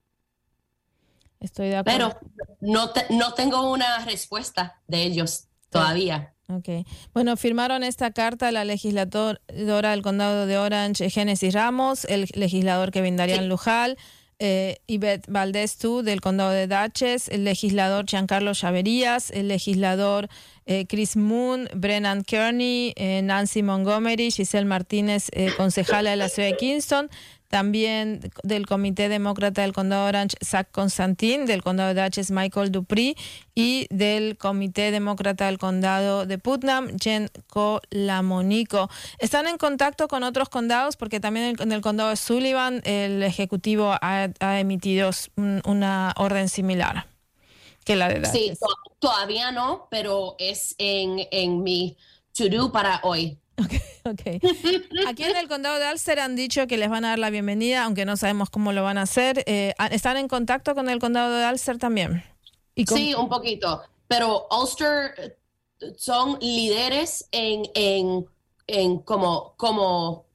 Estoy de acuerdo.
Pero no, te, no tengo una respuesta de ellos todavía.
Okay. Bueno, firmaron esta carta la legisladora del condado de Orange, Génesis Ramos, el legislador Kevin Darian sí. Lujal, eh, Yvette Valdez tú del condado de Dutchess, el legislador Giancarlo Chaverías, el legislador eh, Chris Moon, Brennan Kearney, eh, Nancy Montgomery, Giselle Martínez, eh, concejala de la ciudad de Kingston. También del Comité Demócrata del Condado de Orange, Zach Constantin, del Condado de Dutchess, Michael Dupree, y del Comité Demócrata del Condado de Putnam, Jen Colamonico. ¿Están en contacto con otros condados? Porque también en el Condado de Sullivan el Ejecutivo ha, ha emitido un, una orden similar que la de Dutchess.
Sí, to- todavía no, pero es en, en mi to-do para hoy.
Okay, okay. Aquí en el condado de Ulster han dicho que les van a dar la bienvenida, aunque no sabemos cómo lo van a hacer. Eh, ¿Están en contacto con el condado de Ulster también?
¿Y con... Sí, un poquito. Pero Ulster son líderes en, en, en como, como,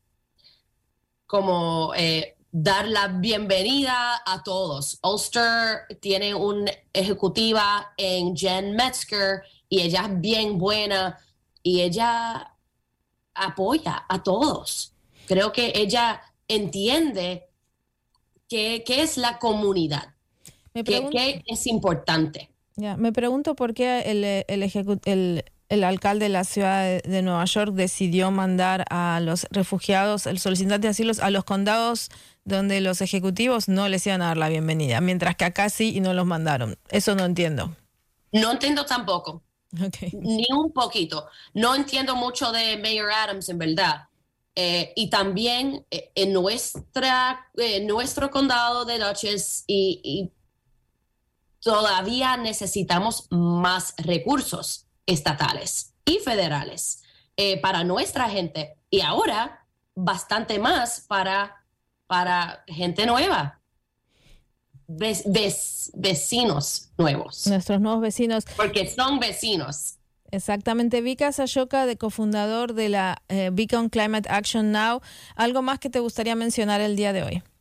como eh, dar la bienvenida a todos. Ulster tiene una ejecutiva en Jen Metzger y ella es bien buena y ella apoya a todos. Creo que ella entiende qué es la comunidad, qué es importante.
Yeah, me pregunto por qué el, el, ejecu- el, el alcalde de la ciudad de, de Nueva York decidió mandar a los refugiados, el solicitante de asilo, a los condados donde los ejecutivos no les iban a dar la bienvenida, mientras que acá sí y no los mandaron. Eso no entiendo.
No entiendo tampoco.
Okay.
Ni un poquito. No entiendo mucho de Mayor Adams, en verdad. Eh, y también eh, en nuestra, eh, nuestro condado de Dutchess y, y todavía necesitamos más recursos estatales y federales eh, para nuestra gente. Y ahora bastante más para, para gente nueva. Ves, ves, vecinos nuevos.
Nuestros nuevos vecinos.
Porque son vecinos.
Exactamente. Vika Sayoka, de cofundador de la eh, Beacon Climate Action Now. ¿Algo más que te gustaría mencionar el día de hoy?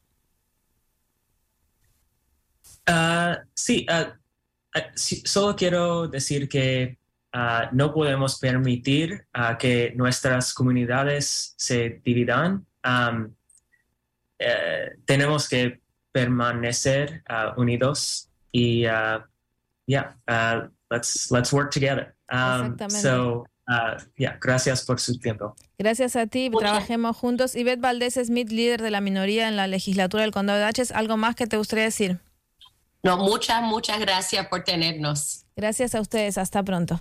Uh, sí, uh, uh, sí, solo quiero decir que uh, no podemos permitir uh, que nuestras comunidades se dividan. Um, uh, tenemos que permanecer uh, unidos y uh, yeah, uh, let's let's work together. Um, so uh, yeah, gracias por su tiempo.
Gracias a ti, Muchas. Trabajemos juntos. Yvette Valdez Smith, líder de la minoría en la legislatura del condado de Dutchess. ¿Algo más que te gustaría decir?
No, muchas, muchas gracias por tenernos.
Gracias a ustedes, hasta pronto.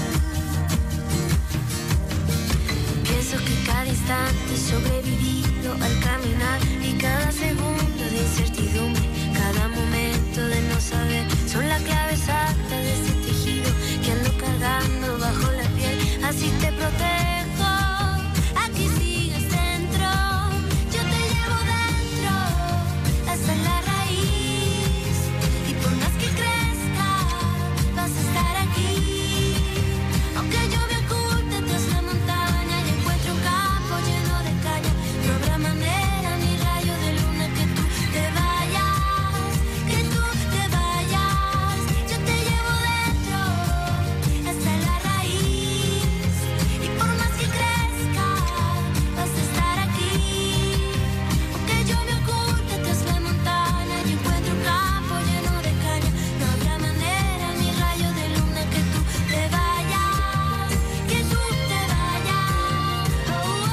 Sobrevivido
miedo al caminar y cada segundo de incertidumbre, cada momento de no saber, son la clave exacta de ese tejido que ando cargando bajo la piel. Así te protejo, aquí sigues dentro, yo te llevo dentro, hasta la raíz, y por más que crezca, vas a estar aquí. Aunque yo me oculte tras la montaña y encuentre un campo lleno de caña, no habrá manera ni rayo de luna que tú te vayas, que tú te vayas. Yo te llevo dentro, hasta la raíz, y por más que crezca, vas a estar aquí. Aunque yo me oculte tras la montaña y encuentre un campo lleno de caña, no habrá manera ni rayo de luna que tú te vayas, que tú te vayas. Oh, oh,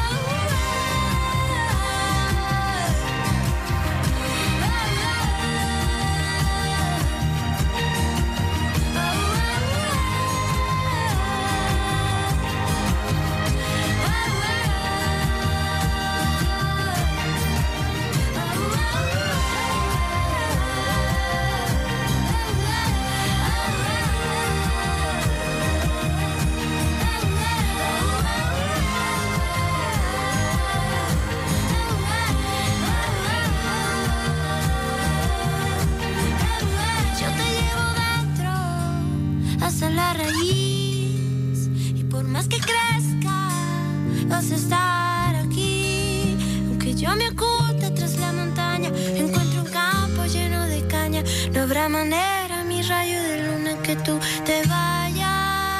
yo te llevo dentro, hasta la raíz, y por más que crezca, vas a estar aquí. Aunque yo me oculte tras la montaña, encuentro un campo lleno de caña, no habrá manera, mi rayo de luna, que tú te vayas.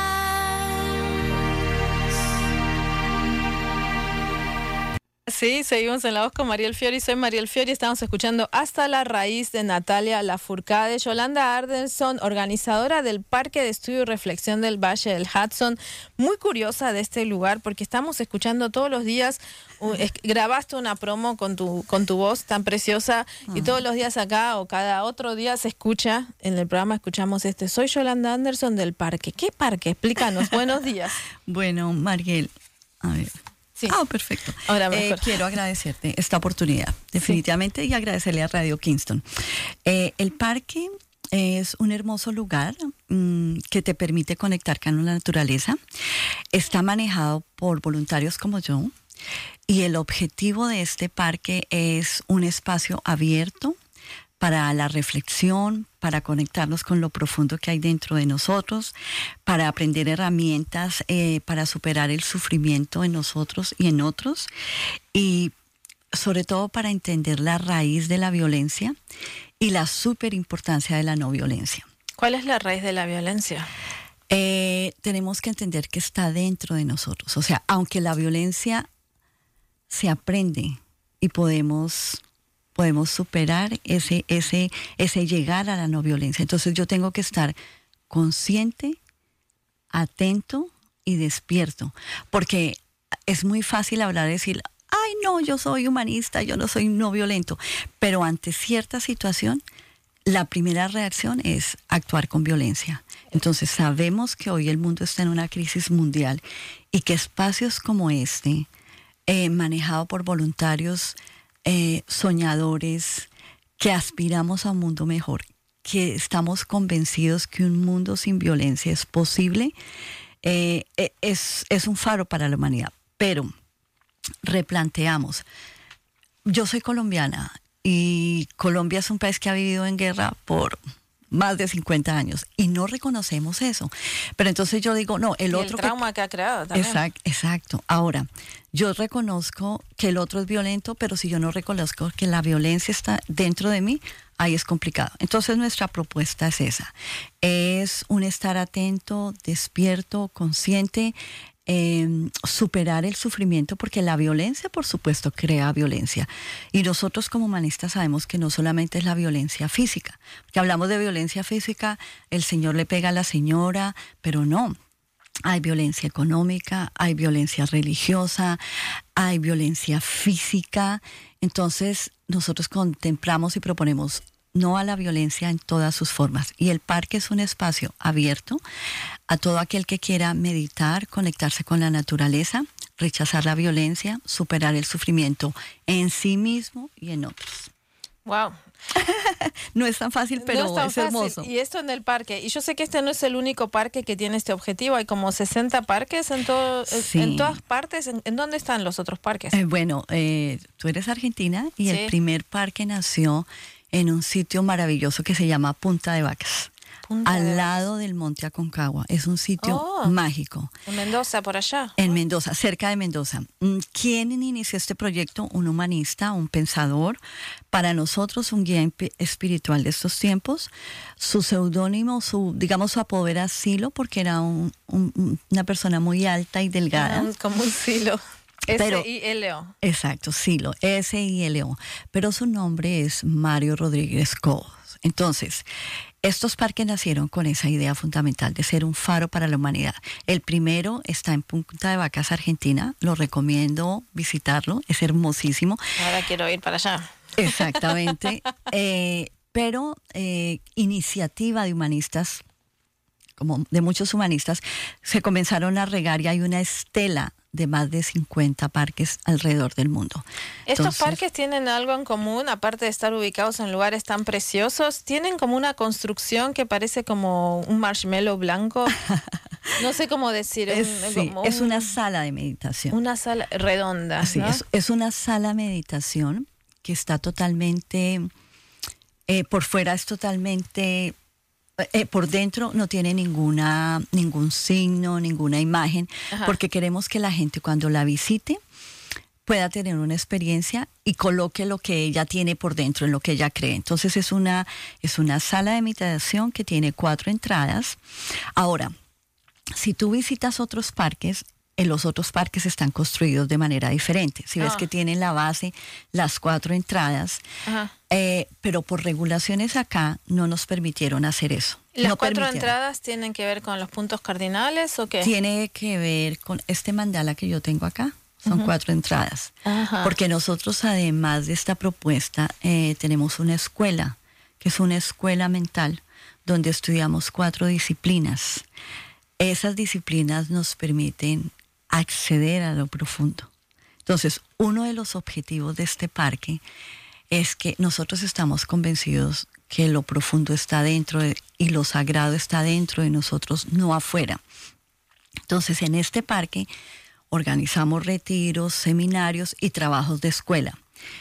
Sí, seguimos en La Voz con Mariel Fiori. Soy Mariel Fiori. Estamos escuchando Hasta la Raíz de Natalia Lafourcade. Yolanda Ardenson, organizadora del Parque de Estudio y Reflexión del Valle del Hudson. Muy curiosa de este lugar porque estamos escuchando todos los días. Uh, es, grabaste una promo con tu, con tu voz tan preciosa y todos los días acá o cada otro día se escucha. En el programa escuchamos este. Soy Yolanda Anderson del parque. ¿Qué parque? Explícanos. Buenos días.
Bueno, Mariel, a ver.
Sí.
Ah, perfecto.
Ahora
eh, quiero agradecerte esta oportunidad, definitivamente, sí. Y agradecerle a Radio Kingston. Eh, el parque es un hermoso lugar mmm, que te permite conectar con la naturaleza. Está manejado por voluntarios como yo y el objetivo de este parque es un espacio abierto para la reflexión, para conectarnos con lo profundo que hay dentro de nosotros, para aprender herramientas eh, para superar el sufrimiento en nosotros y en otros, y sobre todo para entender la raíz de la violencia y la superimportancia de la no violencia.
¿Cuál es la raíz de la violencia?
Eh, tenemos que entender que está dentro de nosotros. O sea, aunque la violencia se aprende y podemos... podemos superar ese, ese, ese llegar a la no violencia. Entonces yo tengo que estar consciente, atento y despierto. Porque es muy fácil hablar y decir, ay no, yo soy humanista, yo no soy no violento. Pero ante cierta situación, la primera reacción es actuar con violencia. Entonces sabemos que hoy el mundo está en una crisis mundial y que espacios como este, eh, manejado por voluntarios, Eh, soñadores, que aspiramos a un mundo mejor, que estamos convencidos que un mundo sin violencia es posible, eh, es, es un faro para la humanidad. Pero replanteamos. Yo soy colombiana y Colombia es un país que ha vivido en guerra por más de cincuenta años y no reconocemos eso. Pero entonces yo digo, no, el
y
otro...
el trauma que, que ha creado también.
Exacto, exacto. Ahora, yo reconozco que el otro es violento, pero si yo no reconozco que la violencia está dentro de mí, ahí es complicado. Entonces nuestra propuesta es esa. Es un estar atento, despierto, consciente, eh, superar el sufrimiento, porque la violencia, por supuesto, crea violencia. Y nosotros como humanistas sabemos que no solamente es la violencia física. Porque hablamos de violencia física, el señor le pega a la señora, pero no. Hay violencia económica, hay violencia religiosa, hay violencia física. Entonces, nosotros contemplamos y proponemos no a la violencia en todas sus formas. Y el parque es un espacio abierto a todo aquel que quiera meditar, conectarse con la naturaleza. rechazar la violencia, superar el sufrimiento en sí mismo y en otros.
Wow.
No es tan fácil, pero
no es, tan
es
fácil.
hermoso.
Y esto en el parque. Y yo sé que este no es el único parque que tiene este objetivo. Hay como sesenta parques en, todo,
Sí.
en todas partes. ¿En, en dónde están los otros parques?
Eh, bueno, eh, tú eres argentina y
Sí.
el primer parque nació en un sitio maravilloso que se llama Punta de Vacas,
Punta
al
de
lado del Monte Aconcagua. Es un sitio
Oh.
mágico.
En Mendoza, por allá.
En Mendoza, cerca de Mendoza. Mm, ¿Quién inició este proyecto? Un humanista, un pensador, para nosotros un guía imp- espiritual de estos tiempos. Su seudónimo, su, digamos, su apodo era Silo, porque era un- un- una persona muy alta y delgada.
Ah, como un silo.
Pero-
S I L O.
Exacto, Silo, S I L O. Pero su nombre es Mario Rodríguez Cobos. Entonces, estos parques nacieron con esa idea fundamental de ser un faro para la humanidad. El primero está en Punta de Vacas, Argentina. Lo recomiendo visitarlo, es hermosísimo.
Ahora quiero ir para allá.
Exactamente. Eh, pero eh, iniciativa de humanistas, como de muchos humanistas, se comenzaron a regar y hay una estela de más de cincuenta parques alrededor del mundo.
Estos
Entonces,
parques tienen algo en común, aparte de estar ubicados en lugares tan preciosos, tienen como una construcción que parece como un marshmallow blanco. No sé cómo decir.
es,
un-
sí,
como
es
un-
una sala de meditación.
Una sala redonda.
Así
¿no?
es, es una sala de meditación que está totalmente, eh, por fuera es totalmente, eh, por dentro no tiene ninguna, ningún signo, ninguna imagen,
Ajá.
porque queremos que la gente cuando la visite pueda tener una experiencia y coloque lo que ella tiene por dentro, en lo que ella cree. Entonces es una, es una sala de meditación que tiene cuatro entradas. Ahora, si tú visitas otros parques, en los otros parques están construidos de manera diferente. Si ves
Ah.
que tienen la base, las cuatro entradas,
Ajá.
eh, pero por regulaciones acá no nos permitieron hacer eso.
¿Las
no
cuatro
permitieron.
entradas tienen que ver con los puntos cardinales o qué?
Tiene que ver con este mandala que yo tengo acá. Son
Ujú.
cuatro entradas.
Ajá.
Porque nosotros, además de esta propuesta, eh, tenemos una escuela, que es una escuela mental, donde estudiamos cuatro disciplinas. Esas disciplinas nos permiten acceder a lo profundo. Entonces, uno de los objetivos de este parque es que nosotros estamos convencidos que lo profundo está dentro de- y lo sagrado está dentro de nosotros, no afuera. Entonces, en este parque organizamos retiros, seminarios y trabajos de escuela.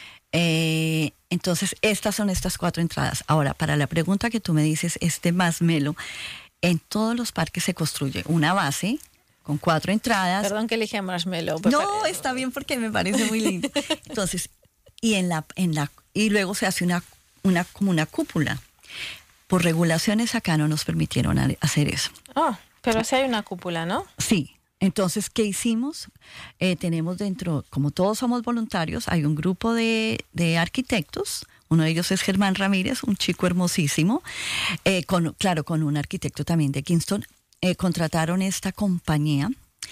Eh, entonces, estas son estas cuatro entradas. Ahora, para la pregunta que tú me dices, este marshmallow, en todos los parques se construye una base con cuatro entradas.
Perdón que elige marshmallow.
No, está bien porque me parece muy lindo. Entonces, y en la, en la, y luego se hace una, una, como una cúpula. Por regulaciones acá no nos permitieron a- hacer eso.
Oh, pero sí hay una cúpula, ¿no?
Sí. Entonces, ¿qué hicimos? Eh, tenemos dentro, como todos somos voluntarios, hay un grupo de, de arquitectos. Uno de ellos es Germán Ramírez, un chico hermosísimo, eh, con, claro, con un arquitecto también de Kingston. Eh, contrataron esta compañía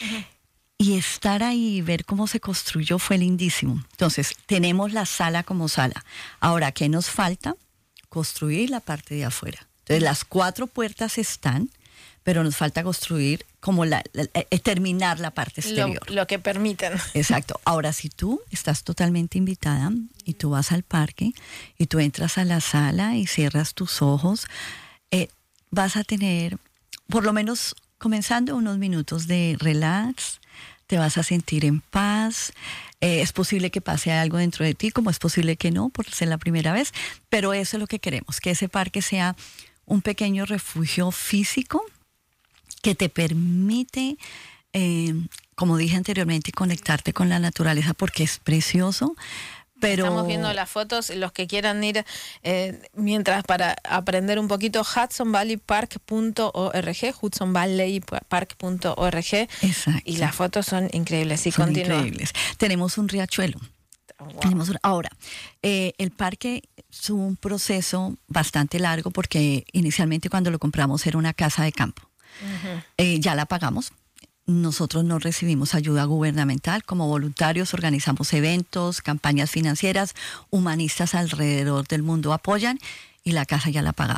y estar ahí y ver cómo se construyó fue lindísimo. Entonces, tenemos la sala como sala. Ahora, ¿qué nos falta? Construir la parte de afuera. Entonces, las cuatro puertas están, pero nos falta construir como la, la- eh, terminar la parte
Lo,
exterior.
lo que permiten.
Exacto. Ahora, si tú estás totalmente invitada y tú vas al parque y tú entras a la sala y cierras tus ojos, eh, vas a tener, por lo menos comenzando, unos minutos de relax, te vas a sentir en paz. Eh, es posible que pase algo dentro de ti, como es posible que no, por ser la primera vez, pero eso es lo que queremos, que ese parque sea un pequeño refugio físico que te permite, eh, como dije anteriormente, conectarte con la naturaleza porque es precioso, pero...
Estamos viendo las fotos, los que quieran ir, eh, mientras para aprender un poquito, hudson valley park punto org, hudson valley park punto org.
Exacto.
Y las fotos son increíbles. Y
Son
continúa.
increíbles. Tenemos un riachuelo.
Wow.
Tenemos un- ahora, eh, el parque es un proceso bastante largo porque inicialmente cuando lo compramos era una casa de campo.
Ujú.
Eh, ya la pagamos. Nosotros no recibimos ayuda gubernamental. Como voluntarios organizamos eventos, campañas financieras, humanistas alrededor del mundo apoyan y la casa ya la pagamos.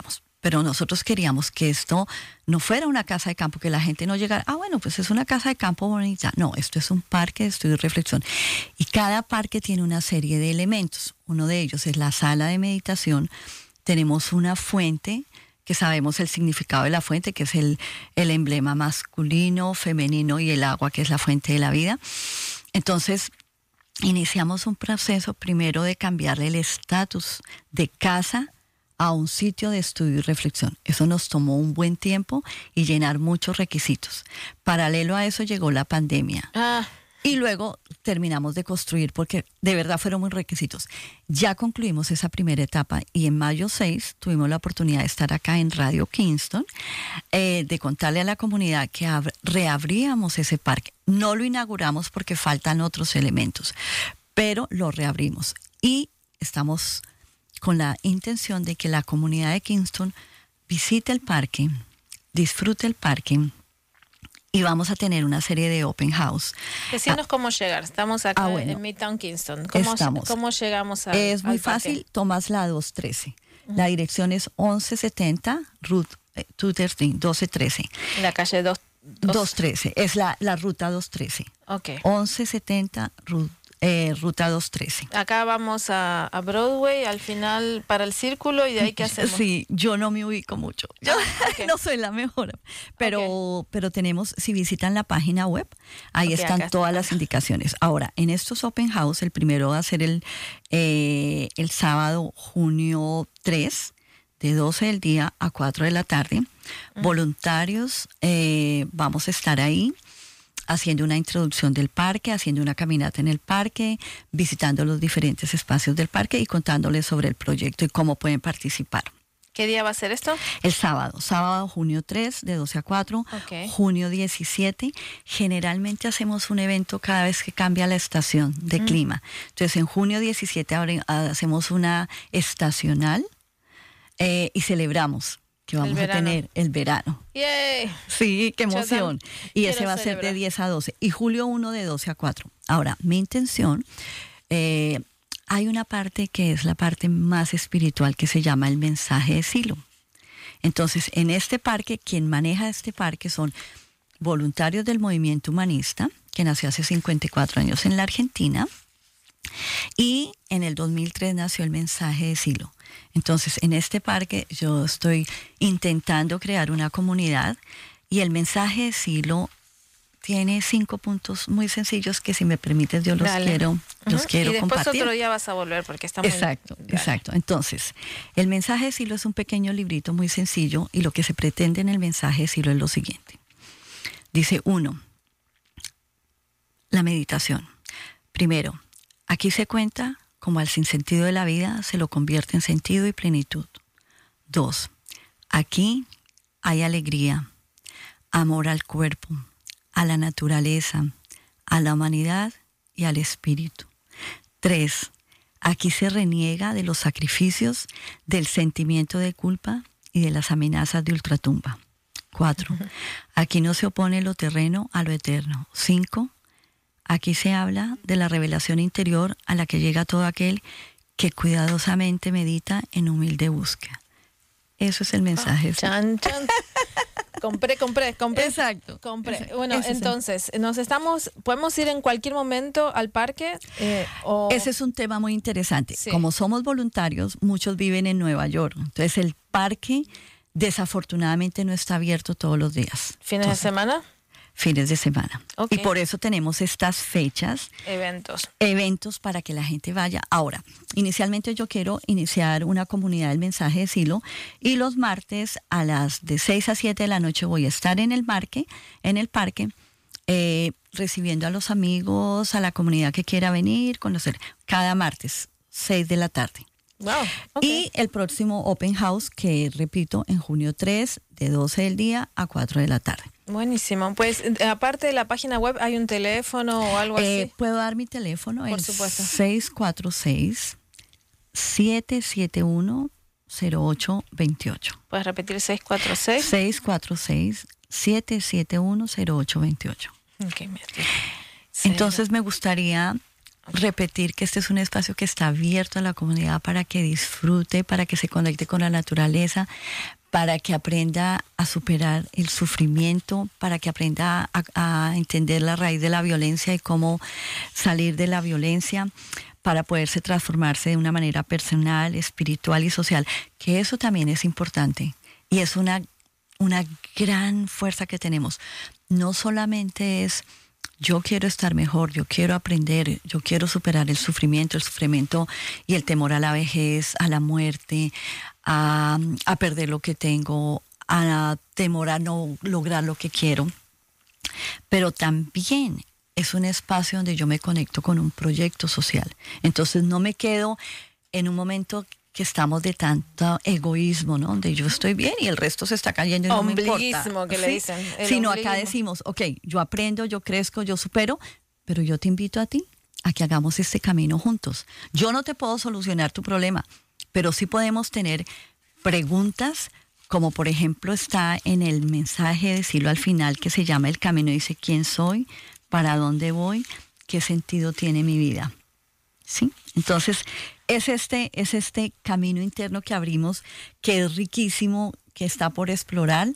pero nosotros queríamos que esto no fuera una casa de campo, que la gente no llegara, ah, bueno, pues es una casa de campo bonita. No, esto es un parque de estudio y reflexión. Y cada parque tiene una serie de elementos. Uno de ellos es la sala de meditación. Tenemos una fuente, que sabemos el significado de la fuente, que es el, el emblema masculino, femenino, y el agua, que es la fuente de la vida. Entonces, iniciamos un proceso primero de cambiarle el estatus de casa a un sitio de estudio y reflexión. Eso nos tomó un buen tiempo y llenar muchos requisitos. Paralelo a eso llegó la pandemia.
Ah.
Y luego terminamos de construir porque de verdad fueron muy requisitos. Ya concluimos esa primera etapa y en mayo seis tuvimos la oportunidad de estar acá en Radio Kingston, eh, de contarle a la comunidad que ab- reabríamos ese parque. No lo inauguramos porque faltan otros elementos, pero lo reabrimos y estamos con la intención de que la comunidad de Kingston visite el parque, disfrute el parque, y vamos a tener una serie de open house.
Decinos ah, cómo llegar. Estamos acá
ah, bueno,
en Midtown Kingston. ¿Cómo,
estamos.
¿Cómo llegamos a
Es muy
al
fácil,
parque?
tomas la doscientos trece. Uh-huh. La dirección es once setenta Route eh, doce trece.
La calle dos, dos...
doscientos trece, es la, la ruta doscientos trece.
Ok.
once setenta Route Eh, ruta doscientos trece.
Acá vamos a, a Broadway, al final para el círculo, y de ahí ¿qué hacemos?
Sí, yo no me ubico mucho. Yo ah, okay. no soy la mejor. Pero, okay. pero tenemos, si visitan la página web, ahí okay, están todas está. las indicaciones. Ahora, en estos open house, el primero va a ser el, eh, el sábado, junio tres, de doce del día a cuatro de la tarde. Mm. Voluntarios, eh, vamos a estar ahí, haciendo una introducción del parque, haciendo una caminata en el parque, visitando los diferentes espacios del parque y contándoles sobre el proyecto y cómo pueden participar.
¿Qué día va a ser esto?
El sábado, sábado junio tres, de doce a cuatro, okay. junio diecisiete. Generalmente hacemos un evento cada vez que cambia la estación de mm. clima. Entonces en junio diecisiete hacemos una estacional eh, y celebramos que vamos a tener el verano.
¡Yay!
Sí, qué emoción. Y ese va a ser de diez a doce. Y julio uno de doce a cuatro. Ahora, mi intención, eh, hay una parte que es la parte más espiritual que se llama el mensaje de Silo. Entonces, en este parque, quien maneja este parque son voluntarios del movimiento humanista, que nació hace cincuenta y cuatro años en la Argentina, y en el dos mil tres nació el mensaje de Silo. Entonces, en este parque yo estoy intentando crear una comunidad y el mensaje de Silo tiene cinco puntos muy sencillos que, si me permites, yo los Dale. quiero, uh-huh. los quiero
compartir. Y después
compartir.
otro día vas a volver porque está muy...
Exacto, Dale. exacto. Entonces, el mensaje de Silo es un pequeño librito muy sencillo y lo que se pretende en el mensaje de Silo es lo siguiente. Dice, uno, la meditación. Primero, aquí se cuenta como al sinsentido de la vida se lo convierte en sentido y plenitud. Dos, aquí hay alegría, amor al cuerpo, a la naturaleza, a la humanidad y al espíritu. Tres, aquí se reniega de los sacrificios, del sentimiento de culpa y de las amenazas de ultratumba. Cuatro, aquí no se opone lo terreno a lo eterno. Cinco, aquí se habla de la revelación interior a la que llega todo aquel que cuidadosamente medita en humilde búsqueda. Eso es el mensaje.
Oh, chan, chan. Compré, compré, compré.
Exacto.
Compré.
Exacto.
Bueno,
Ese
entonces, nos estamos, ¿podemos ir en cualquier momento al parque? Eh, o...
Ese es un tema muy interesante.
Sí.
Como somos voluntarios, muchos viven en Nueva York. Entonces, el parque desafortunadamente no está abierto todos los días.
¿Fines
Entonces,
de semana?
Fines de semana.
Okay.
Y por eso tenemos estas fechas.
Eventos.
Eventos para que la gente vaya. Ahora, inicialmente yo quiero iniciar una comunidad del mensaje de Silo y los martes a las de seis a siete de la noche voy a estar en el parque, en el parque, eh, recibiendo a los amigos, a la comunidad que quiera venir, conocer. Cada martes, seis de la tarde.
Wow, okay.
Y el próximo Open House, que repito, en junio tres, de doce del día a cuatro de la tarde.
Buenísimo. Pues, aparte de la página web, ¿hay un teléfono o algo
eh,
así?
Puedo dar mi teléfono,
Por
el
supuesto.
seis cuatro seis, siete siete uno, cero ocho dos ocho.
¿Puedes repetir seis cuatro seis?
seis cuatro seis, siete siete uno, cero ocho dos ocho.
Okay, me
Entonces me gustaría repetir que este es un espacio que está abierto a la comunidad para que disfrute, para que se conecte con la naturaleza, para que aprenda a superar el sufrimiento, para que aprenda a, a entender la raíz de la violencia y cómo salir de la violencia, para poderse transformarse de una manera personal, espiritual y social, que eso también es importante y es una, una gran fuerza que tenemos. No solamente es yo quiero estar mejor, yo quiero aprender, yo quiero superar el sufrimiento, el sufrimiento y el temor a la vejez, a la muerte, a, a perder lo que tengo, a temor a no lograr lo que quiero, pero también es un espacio donde yo me conecto con un proyecto social. Entonces no me quedo en un momento que estamos de tanto egoísmo, ¿no? Donde yo estoy bien y el resto se está cayendo y no me importa.
Ombliguismo, que
¿sí?
le dicen. El
Sino
ombliguismo.
acá decimos, ok, yo aprendo, yo crezco, yo supero, pero yo te invito a ti a que hagamos este camino juntos. Yo no te puedo solucionar tu problema, pero sí podemos tener preguntas, como por ejemplo está en el mensaje, decirlo al final, que se llama El Camino. Dice, ¿quién soy? ¿Para dónde voy? ¿Qué sentido tiene mi vida? ¿Sí? Entonces, es este, es este camino interno que abrimos, que es riquísimo, que está por explorar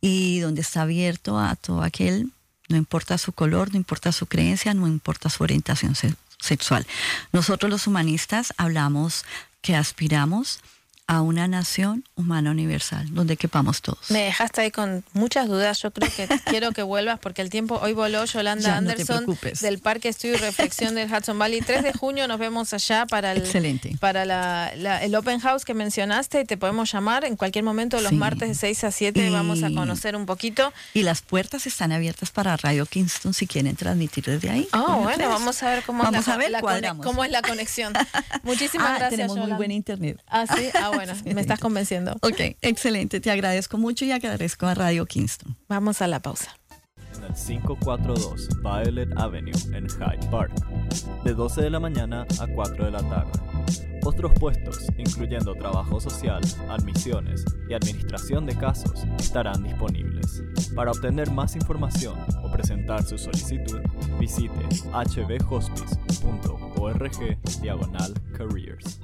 y donde está abierto a todo aquel, no importa su color, no importa su creencia, no importa su orientación se- sexual. Nosotros los humanistas hablamos que aspiramos a una nación humana universal, donde quepamos todos.
Me dejaste ahí con muchas dudas. Yo creo que quiero que vuelvas porque el tiempo hoy voló. Yolanda
Ya, no te
Anderson
preocupes.
del Parque Estudio y Reflexión del Hudson Valley. tres de junio nos vemos allá para el,
Excelente.
para la, la- el Open House que mencionaste. Te podemos llamar en cualquier momento los
Sí.
martes de seis a siete.
Y-
Vamos a conocer un poquito.
Y las puertas están abiertas para Radio Kingston si quieren transmitir desde ahí.
Oh,
con
bueno,
ustedes.
vamos a ver cómo
Vamos
es la,
a ver,
la cone-
cuadramos.
cómo es la conexión. Muchísimas
Ah,
gracias,
tenemos muy
Yolanda.
buen internet.
Ah, sí. Ah, bueno, me estás convenciendo.
Ok, excelente. Te agradezco mucho y agradezco a Radio Kingston.
Vamos a la pausa.
En el quinientos cuarenta y dos Violet Avenue en Hyde Park, de doce de la mañana a cuatro de la tarde. Otros puestos, incluyendo trabajo social, admisiones y administración de casos, estarán disponibles. Para obtener más información o presentar su solicitud, visite h b hospice punto org diagonal careers.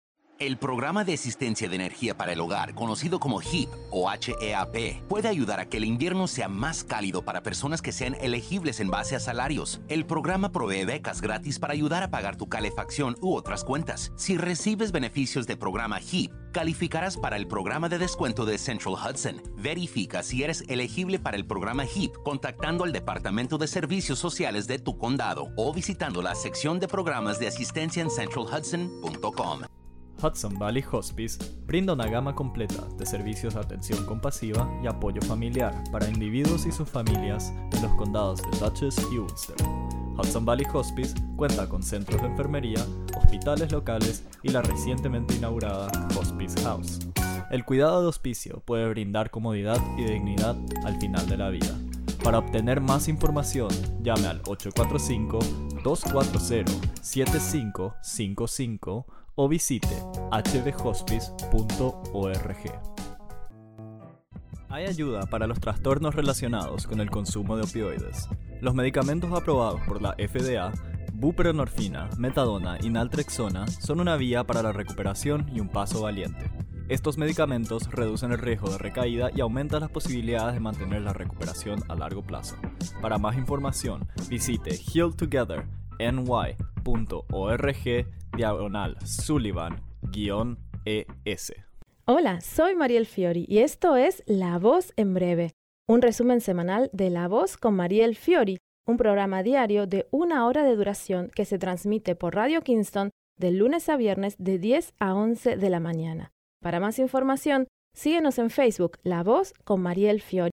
El programa de asistencia de energía para el hogar, conocido como HEAP o H E A P, puede ayudar a que el invierno sea más cálido para personas que sean elegibles en base a salarios. El programa provee becas gratis para ayudar a pagar tu calefacción u otras cuentas. Si recibes beneficios del programa HEAP, calificarás para el programa de descuento de Central Hudson. Verifica si eres elegible para el programa HEAP contactando al Departamento de Servicios Sociales de tu condado o visitando la sección de programas de asistencia en central hudson punto com.
Hudson Valley Hospice brinda una gama completa de servicios de atención compasiva y apoyo familiar para individuos y sus familias en los condados de Dutchess y Ulster. Hudson Valley Hospice cuenta con centros de enfermería, hospitales locales y la recientemente inaugurada Hospice House. El cuidado de hospicio puede brindar comodidad y dignidad al final de la vida. Para obtener más información, llame al ocho cuatro cinco, dos cuatro cero, siete cinco cinco cinco o visite h b hospice punto org. Hay ayuda para los trastornos relacionados con el consumo de opioides. Los medicamentos aprobados por la F D A, buprenorfina, metadona y naltrexona, son una vía para la recuperación y un paso valiente. Estos medicamentos reducen el riesgo de recaída y aumentan las posibilidades de mantener la recuperación a largo plazo. Para más información, visite heal together n y punto org diagonal Sullivan guión E S.
Hola, soy Mariel Fiori y esto es La Voz en Breve, un resumen semanal de La Voz con Mariel Fiori, un programa diario de una hora de duración que se transmite por Radio Kingston de lunes a viernes de diez a once de la mañana. Para más información, síguenos en Facebook, La Voz con Mariel Fiori.